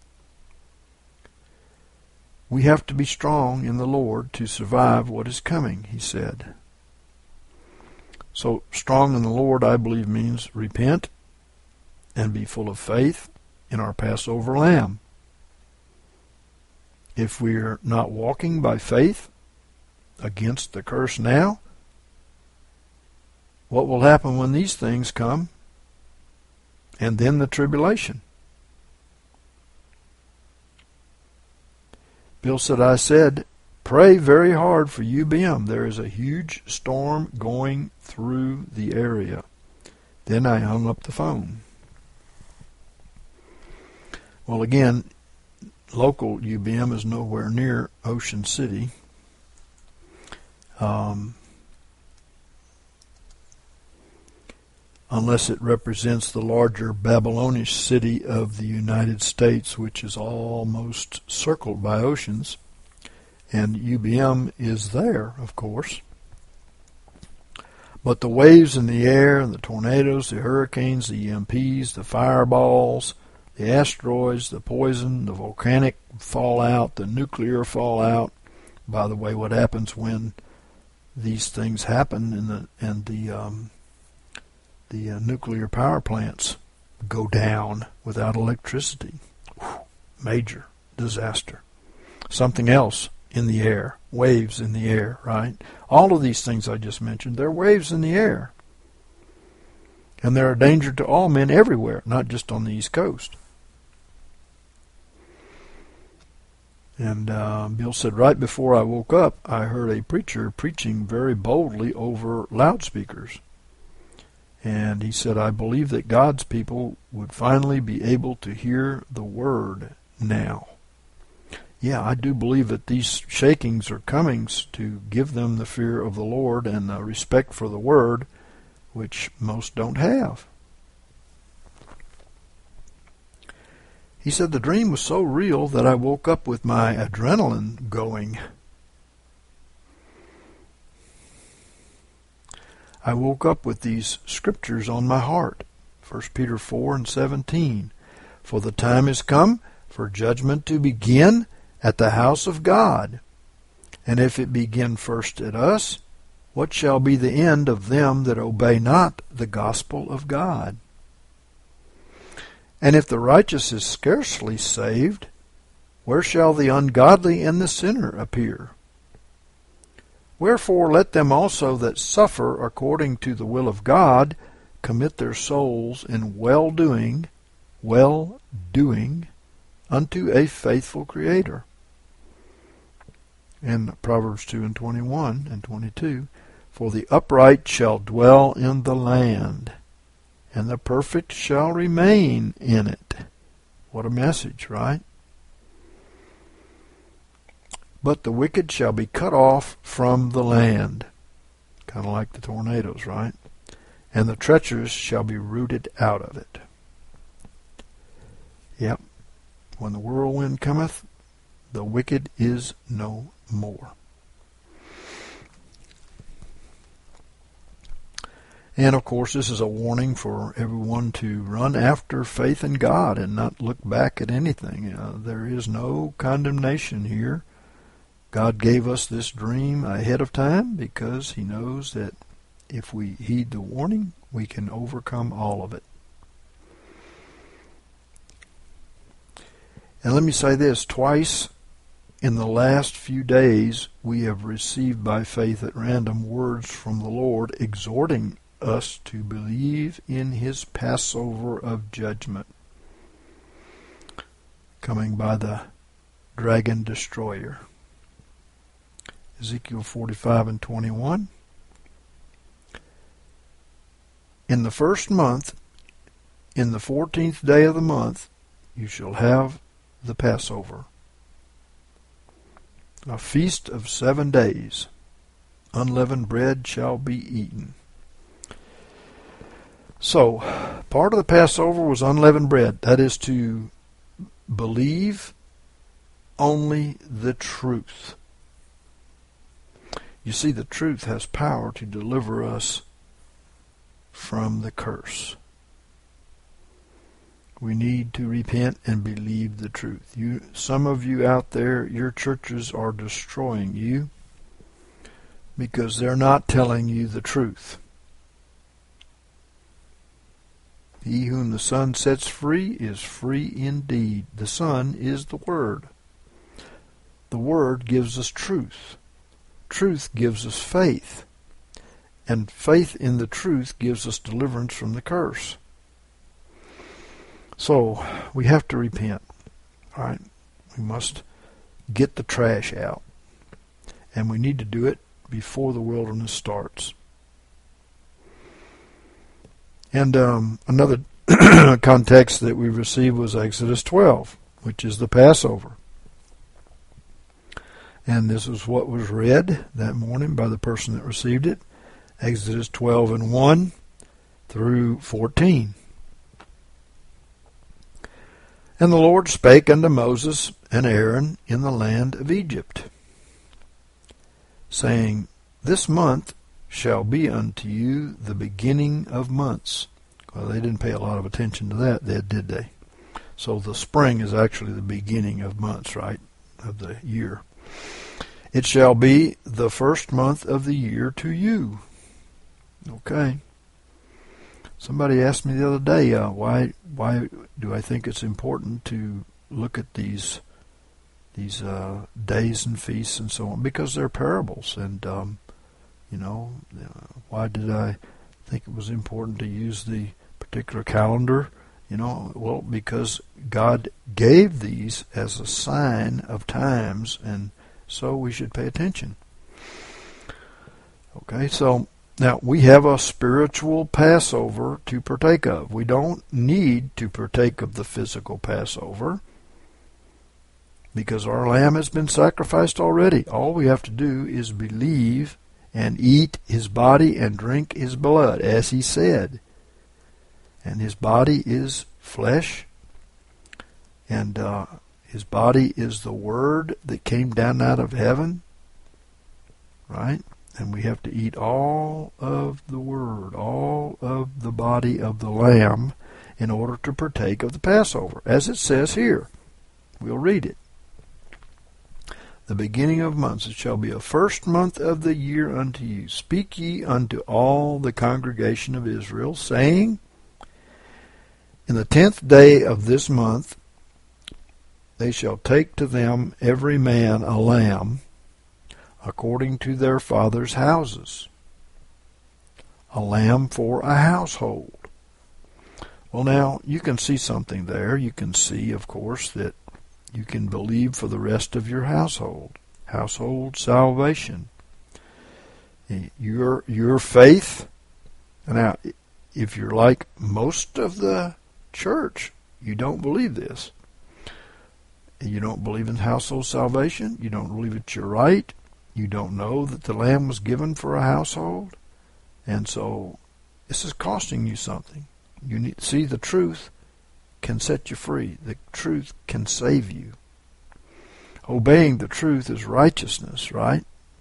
We have to be strong in the Lord to survive what is coming, he said. So strong in the Lord, I believe, means repent and be full of faith in our Passover lamb. If we're not walking by faith against the curse now, what will happen when these things come? And then the tribulation. Bill said, I said, pray very hard for U B M. There is a huge storm going through the area. Then I hung up the phone. Well, again, local U B M is nowhere near Ocean City. Um, unless it represents the larger Babylonish city of the United States, which is almost circled by oceans. And U B M is there, of course. But the waves in the air, and the tornadoes, the hurricanes, the E M Ps, the fireballs, the asteroids, the poison, the volcanic fallout, the nuclear fallout. By the way, what happens when these things happen and the and the um, the uh, nuclear power plants go down without electricity? Whew, major disaster. Something else in the air, waves in the air, right? All of these things I just mentioned, they're waves in the air. And they're a danger to all men everywhere, not just on the East Coast. And uh, Bill said, right before I woke up, I heard a preacher preaching very boldly over loudspeakers. And he said, I believe that God's people would finally be able to hear the word now. Yeah, I do believe that these shakings are comings to give them the fear of the Lord and the respect for the word, which most don't have. He said, the dream was so real that I woke up with my adrenaline going. I woke up with these scriptures on my heart. First Peter four and seventeen. For the time is come for judgment to begin at the house of God. And if it begin first at us, what shall be the end of them that obey not the gospel of God? And if the righteous is scarcely saved, where shall the ungodly and the sinner appear? Wherefore let them also that suffer according to the will of God commit their souls in well-doing, well-doing unto a faithful Creator. And Proverbs two and twenty-one and twenty-two, for the upright shall dwell in the land, and the perfect shall remain in it. What a message, right? But the wicked shall be cut off from the land. Kind of like the tornadoes, right? And the treacherous shall be rooted out of it. Yep. When the whirlwind cometh, the wicked is no more. And of course, this is a warning for everyone to run after faith in God and not look back at anything. Uh, there is no condemnation here. God gave us this dream ahead of time because He knows that if we heed the warning, we can overcome all of it. And let me say this, twice in the last few days we have received by faith at random words from the Lord exhorting us to believe in His Passover of judgment coming by the dragon destroyer. Ezekiel forty-five and twenty-one. In the first month, in the fourteenth day of the month, you shall have the Passover, a feast of seven days. Unleavened bread shall be eaten. So, part of the Passover was unleavened bread. That is to believe only the truth. You see, the truth has power to deliver us from the curse. We need to repent and believe the truth. You, some of you out there, your churches are destroying you because they're not telling you the truth. He whom the Son sets free is free indeed. The Son is the Word. The Word gives us truth. Truth gives us faith. And faith in the truth gives us deliverance from the curse. So, we have to repent. All right? We must get the trash out. And we need to do it before the wilderness starts. And um, another context that we received was Exodus twelve, which is the Passover. And this is what was read that morning by the person that received it. Exodus twelve and one through fourteen. And the Lord spake unto Moses and Aaron in the land of Egypt, saying, This month shall be unto you the beginning of months. Well, they didn't pay a lot of attention to that, did they? So the spring is actually the beginning of months, right, of the year. It shall be the first month of the year to you. Okay. Somebody asked me the other day, uh, why why do I think it's important to look at these these uh, days and feasts and so on? Because they're parables, and um, you know, why did I think it was important to use the particular calendar? You know, well, because God gave these as a sign of times, and so we should pay attention. Okay, so now we have a spiritual Passover to partake of. We don't need to partake of the physical Passover because our lamb has been sacrificed already. All we have to do is believe and eat his body and drink his blood, as he said. And his body is flesh, and uh, his body is the word that came down out of heaven, right? And we have to eat all of the word, all of the body of the lamb, in order to partake of the Passover, as it says here. We'll read it. The beginning of months, it shall be a first month of the year unto you. Speak ye unto all the congregation of Israel, saying, In the tenth day of this month they shall take to them every man a lamb, according to their fathers' houses, a lamb for a household. Well, now, you can see something there. You can see, of course, that you can believe for the rest of your household. Household salvation. Your, your faith. Now, if you're like most of the church, you don't believe this. You don't believe in household salvation. You don't believe it's your right. You don't know that the lamb was given for a household. And so this is costing you something. You need see the truth can set you free. The truth can save you. Obeying the truth is righteousness, right?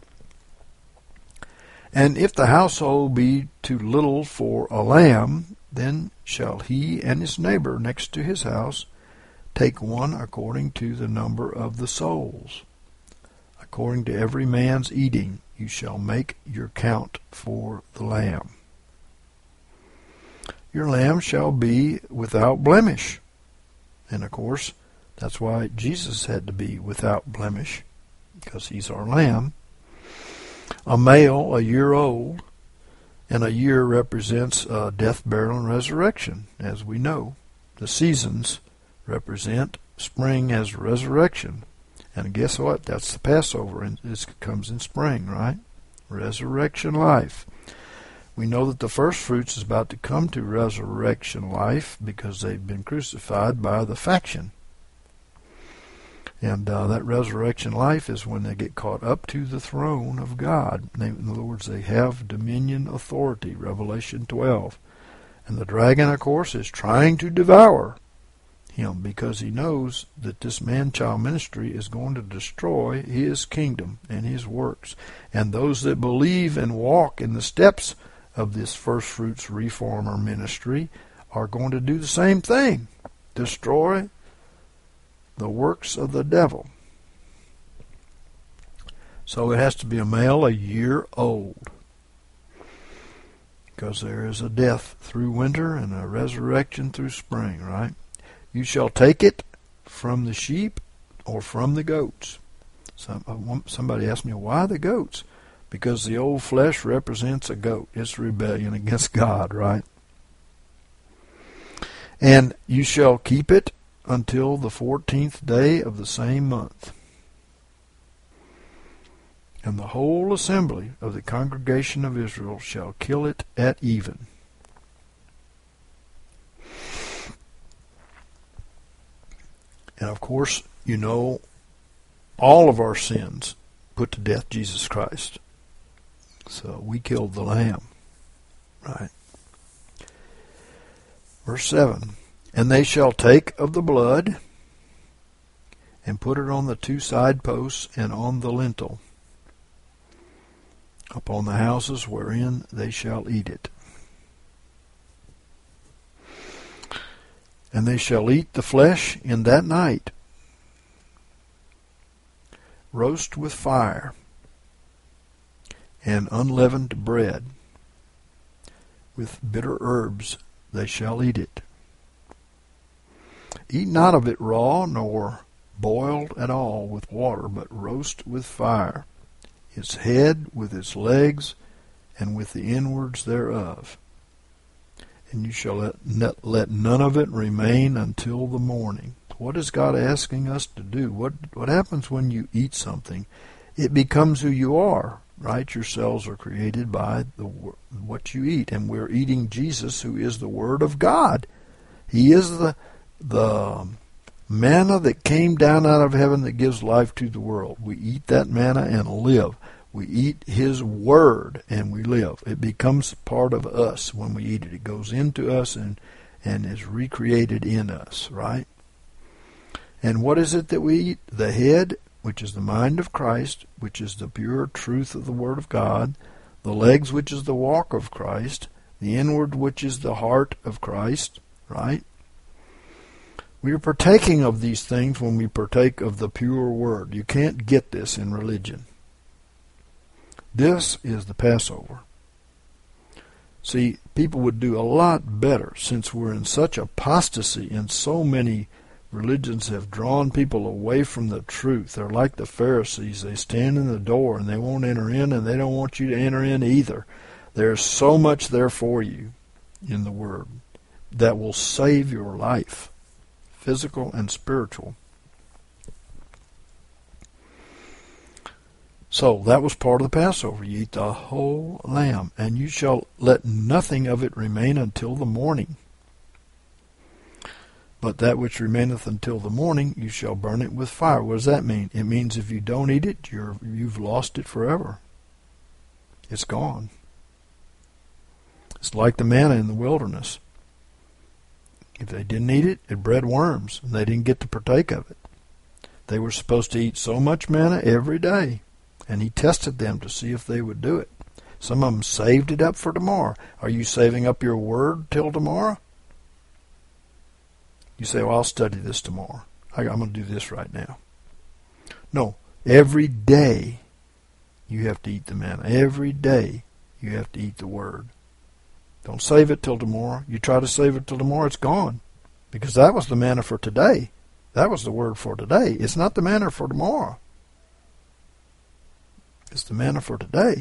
And if the household be too little for a lamb, then shall he and his neighbor next to his house take one according to the number of the souls. According to every man's eating, you shall make your count for the lamb. Your lamb shall be without blemish. And of course, that's why Jesus had to be without blemish, because he's our lamb. A male, a year old, and a year represents uh, death, burial, and resurrection, as we know. The seasons represent spring as resurrection. And guess what? That's the Passover, and this comes in spring, right? Resurrection life. We know that the first fruits is about to come to resurrection life because they've been crucified by the faction. And uh, that resurrection life is when they get caught up to the throne of God. They, in other words, they have dominion authority, Revelation twelve. And the dragon, of course, is trying to devour him because he knows that this man-child ministry is going to destroy his kingdom and his works. And those that believe and walk in the steps of this first fruits reformer ministry are going to do the same thing. Destroy the works of the devil. So it has to be a male a year old, because there is a death through winter and a resurrection through spring, right? You shall take it from the sheep or from the goats. Some, somebody asked me, why the goats? Because the old flesh represents a goat. It's rebellion against God, right? And you shall keep it until the fourteenth day of the same month. And the whole assembly of the congregation of Israel shall kill it at even. And of course, you know, all of our sins put to death Jesus Christ. So we killed the Lamb, right? Verse seven, and they shall take of the blood and put it on the two side posts and on the lintel, upon the houses wherein they shall eat it. And they shall eat the flesh in that night, roast with fire, and unleavened bread, with bitter herbs they shall eat it. Eat not of it raw, nor boiled at all with water, but roast with fire, its head with its legs, and with the inwards thereof. And you shall let, let none of it remain until the morning. What is God asking us to do? What what happens when you eat something? It becomes who you are, right? Your cells are created by the what you eat, and we're eating Jesus, who is the Word of God. He is the the manna that came down out of heaven that gives life to the world. We eat that manna and live. We eat His Word and we live. It becomes part of us when we eat it. It goes into us and, and is recreated in us, right? And what is it that we eat? The head, which is the mind of Christ, which is the pure truth of the Word of God. The legs, which is the walk of Christ. The inward, which is the heart of Christ, right? We are partaking of these things when we partake of the pure Word. You can't get this in religion. This is the Passover. See, people would do a lot better, since we're in such apostasy and so many religions have drawn people away from the truth. They're like the Pharisees. They stand in the door and they won't enter in, and they don't want you to enter in either. There's so much there for you in the Word that will save your life, physical and spiritual. So that was part of the Passover. You eat the whole lamb, and you shall let nothing of it remain until the morning. But that which remaineth until the morning, you shall burn it with fire. What does that mean? It means if you don't eat it, you're, you've lost it forever. It's gone. It's like the manna in the wilderness. If they didn't eat it, it bred worms, and they didn't get to partake of it. They were supposed to eat so much manna every day, and He tested them to see if they would do it. Some of them saved it up for tomorrow. Are you saving up your Word till tomorrow? You say, well, I'll study this tomorrow. I, I'm going to do this right now. No, every day you have to eat the manna. Every day you have to eat the Word. Don't save it till tomorrow. You try to save it till tomorrow, it's gone. Because that was the manna for today. That was the Word for today. It's not the manna for tomorrow. It's the manna for today.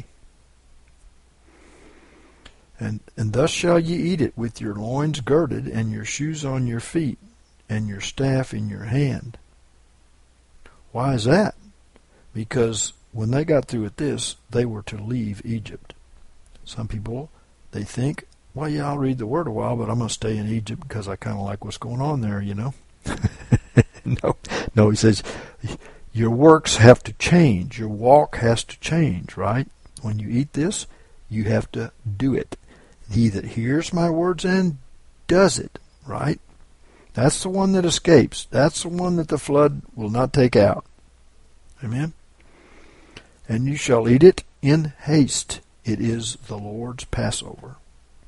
And and thus shall ye eat it, with your loins girded, and your shoes on your feet, and your staff in your hand. Why is that? Because when they got through with this, they were to leave Egypt. Some people, they think, well, yeah, I'll read the Word a while, but I'm going to stay in Egypt because I kind of like what's going on there, you know. no, no, he says, your works have to change. Your walk has to change, right? When you eat this, you have to do it. He that hears my words and does it, right? That's the one that escapes. That's the one that the flood will not take out. Amen? And you shall eat it in haste. It is the Lord's Passover.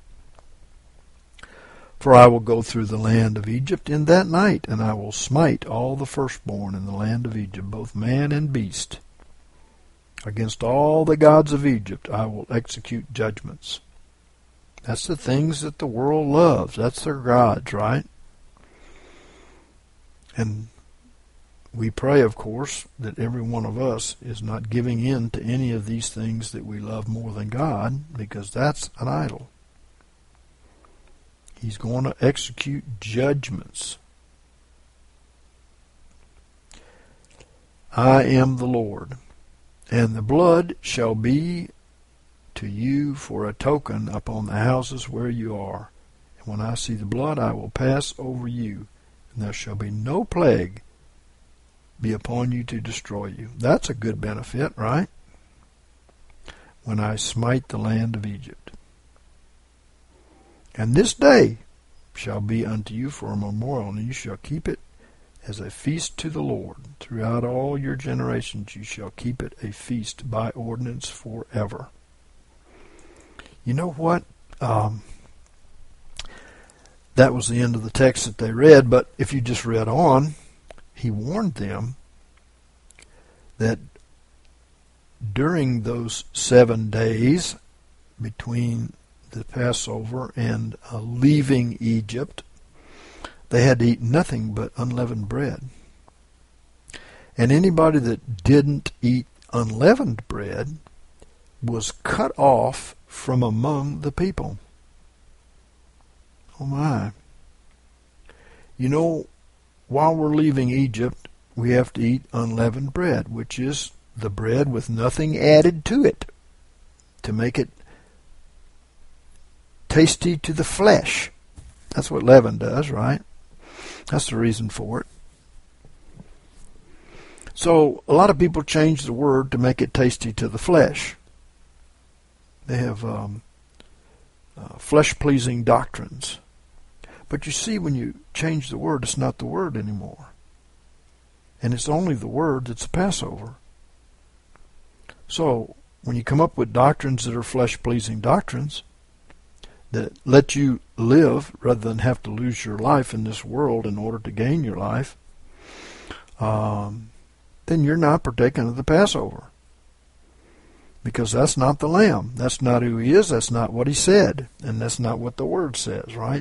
For I will go through the land of Egypt in that night, and I will smite all the firstborn in the land of Egypt, both man and beast. Against all the gods of Egypt I will execute judgments. That's the things that the world loves. That's their gods, right? And we pray, of course, that every one of us is not giving in to any of these things that we love more than God, because that's an idol. He's going to execute judgments. I am the Lord. And the blood shall be to you for a token upon the houses where you are. And when I see the blood, I will pass over you, and there shall be no plague be upon you to destroy you. That's a good benefit, right? When I smite the land of Egypt. And this day shall be unto you for a memorial, and you shall keep it as a feast to the Lord. Throughout all your generations you shall keep it a feast by ordinance forever. You know what? Um, that was the end of the text that they read, but if you just read on, he warned them that during those seven days between the Passover and uh, leaving Egypt, they had to eat nothing but unleavened bread. And anybody that didn't eat unleavened bread was cut off from among the people. Oh my. You know, while we're leaving Egypt, we have to eat unleavened bread, which is the bread with nothing added to it to make it tasty to the flesh. That's what leaven does, right? That's the reason for it. So a lot of people change the word to make it tasty to the flesh. They have um, uh, flesh-pleasing doctrines. But you see, when you change the word, it's not the word anymore. And it's only the word that's the Passover. So when you come up with doctrines that are flesh-pleasing doctrines, that let you live rather than have to lose your life in this world in order to gain your life, um, then you're not partaking of the Passover. Because that's not the Lamb. That's not who he is. That's not what he said. And that's not what the Word says, right?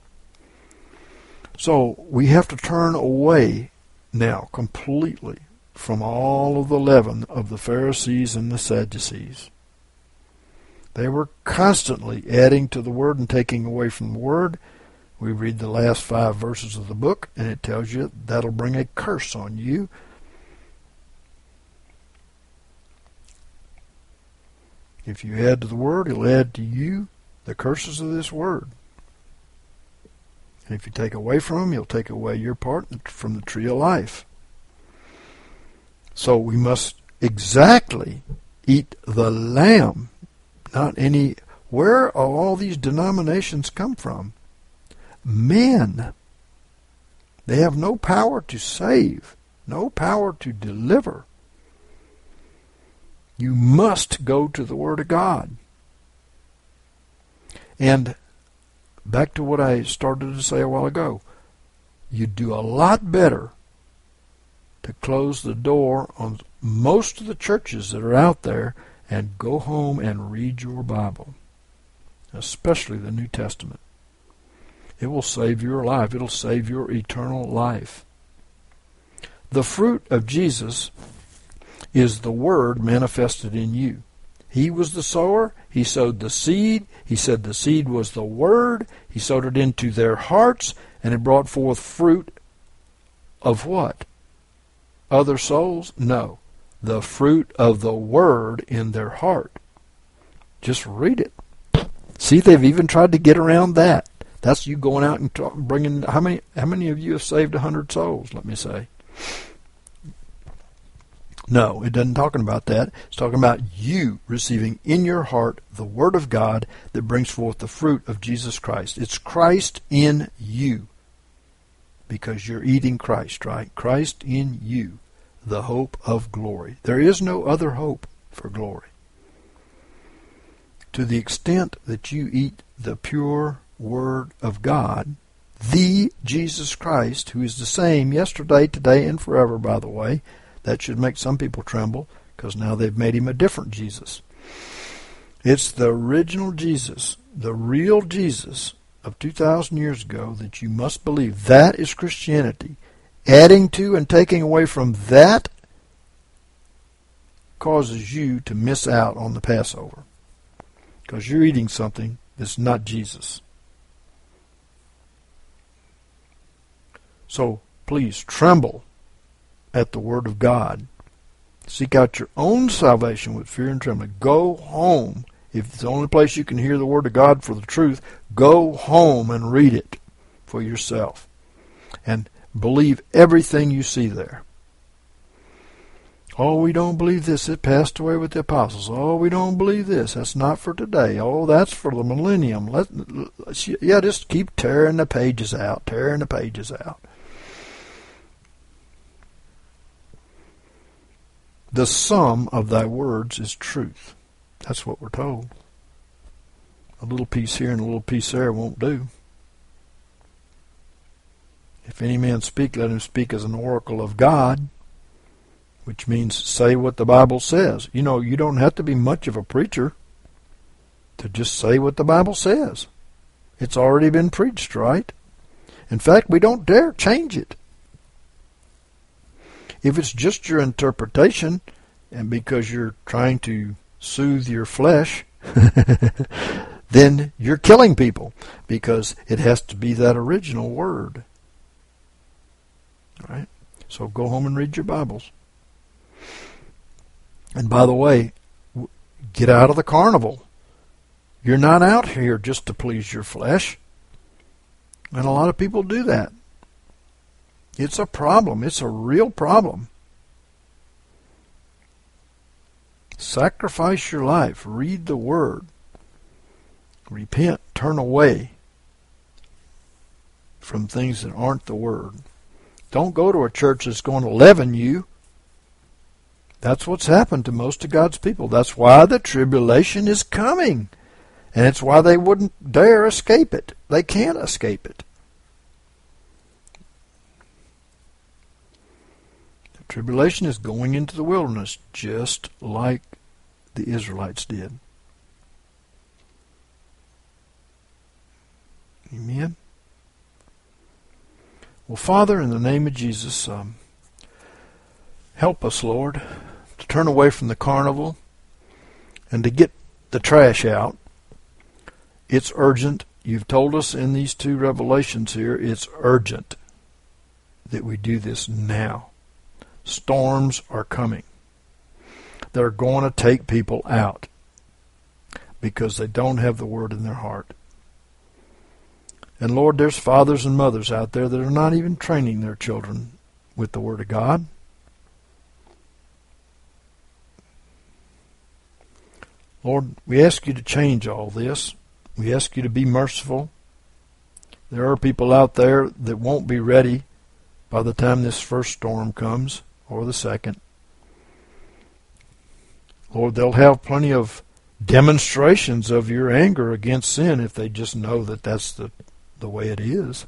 So we have to turn away now completely from all of the leaven of the Pharisees and the Sadducees. They were constantly adding to the Word and taking away from the Word. We read the last five verses of the book, and it tells you that'll bring a curse on you. If you add to the Word, it'll add to you the curses of this Word. And if you take away from him, he'll take away your part from the tree of life. So we must exactly eat the Lamb, not any. Where are all these denominations come from? Men. They have no power to save, no power to deliver. You must go to the Word of God. And back to what I started to say a while ago, you'd do a lot better to close the door on most of the churches that are out there and go home and read your Bible, especially the New Testament. It will save your life. It'll save your eternal life. The fruit of Jesus is the Word manifested in you. He was the sower. He sowed the seed. He said the seed was the Word. He sowed it into their hearts, and it brought forth fruit of what? Other souls? No. The fruit of the Word in their heart. Just read it. See, they've even tried to get around that. That's you going out and talk, bringing. How many? How many of you have saved a hundred souls? Let me say. No, it doesn't talking about that. It's talking about you receiving in your heart the Word of God that brings forth the fruit of Jesus Christ. It's Christ in you, because you're eating Christ, right? Christ in you, the hope of glory. There is no other hope for glory. To the extent that you eat the pure Word of God, the Jesus Christ, who is the same yesterday, today, and forever, by the way. That should make some people tremble, because now they've made him a different Jesus. It's the original Jesus, the real Jesus of two thousand years ago that you must believe. That is Christianity. Adding to and taking away from that causes you to miss out on the Passover, because you're eating something that's not Jesus. So please tremble at the Word of God. Seek out your own salvation with fear and trembling. Go home. If it's the only place you can hear the Word of God for the truth, go home and read it for yourself. And believe everything you see there. Oh, we don't believe this. It passed away with the apostles. Oh, we don't believe this. That's not for today. Oh, that's for the millennium. Let, yeah, just keep tearing the pages out, tearing the pages out. The sum of thy words is truth. That's what we're told. A little piece here and a little piece there won't do. If any man speak, let him speak as an oracle of God, which means say what the Bible says. You know, you don't have to be much of a preacher to just say what the Bible says. It's already been preached, right? In fact, we don't dare change it. If it's just your interpretation, and because you're trying to soothe your flesh, then you're killing people, because it has to be that original word. All right? So go home and read your Bibles. And by the way, get out of the carnival. You're not out here just to please your flesh. And a lot of people do that. It's a problem. It's a real problem. Sacrifice your life. Read the Word. Repent. Turn away from things that aren't the Word. Don't go to a church that's going to leaven you. That's what's happened to most of God's people. That's why the tribulation is coming. And it's why they wouldn't dare escape it. They can't escape it. The tribulation is going into the wilderness just like the Israelites did. Amen. Well, Father, in the name of Jesus, um, help us, Lord, to turn away from the carnival and to get the trash out. It's urgent. You've told us in these two revelations here, it's urgent that we do this now. Storms are coming. They're going to take people out because they don't have the Word in their heart. And Lord, there's fathers and mothers out there that are not even training their children with the Word of God. Lord, we ask you to change all this. We ask you to be merciful. There are people out there that won't be ready by the time this first storm comes, or the second. Lord, they'll have plenty of demonstrations of your anger against sin if they just know that that's the, the way it is.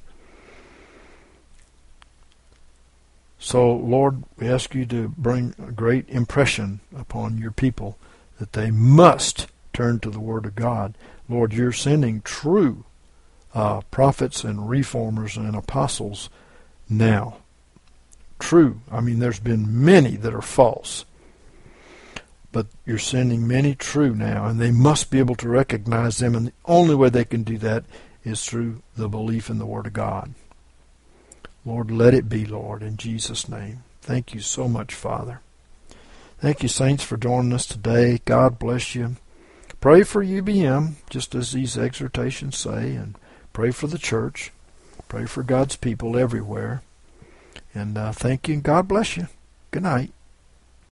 So, Lord, we ask you to bring a great impression upon your people that they must turn to the Word of God. Lord, you're sending true uh, prophets and reformers and apostles now. True. I mean, there's been many that are false. But you're sending many true now, and they must be able to recognize them, and the only way they can do that is through the belief in the Word of God. Lord, let it be, Lord, in Jesus' name. Thank you so much, Father. Thank you, saints, for joining us today. God bless you. Pray for U B M, just as these exhortations say, and pray for the church. Pray for God's people everywhere. And uh, thank you, and God bless you. Good night.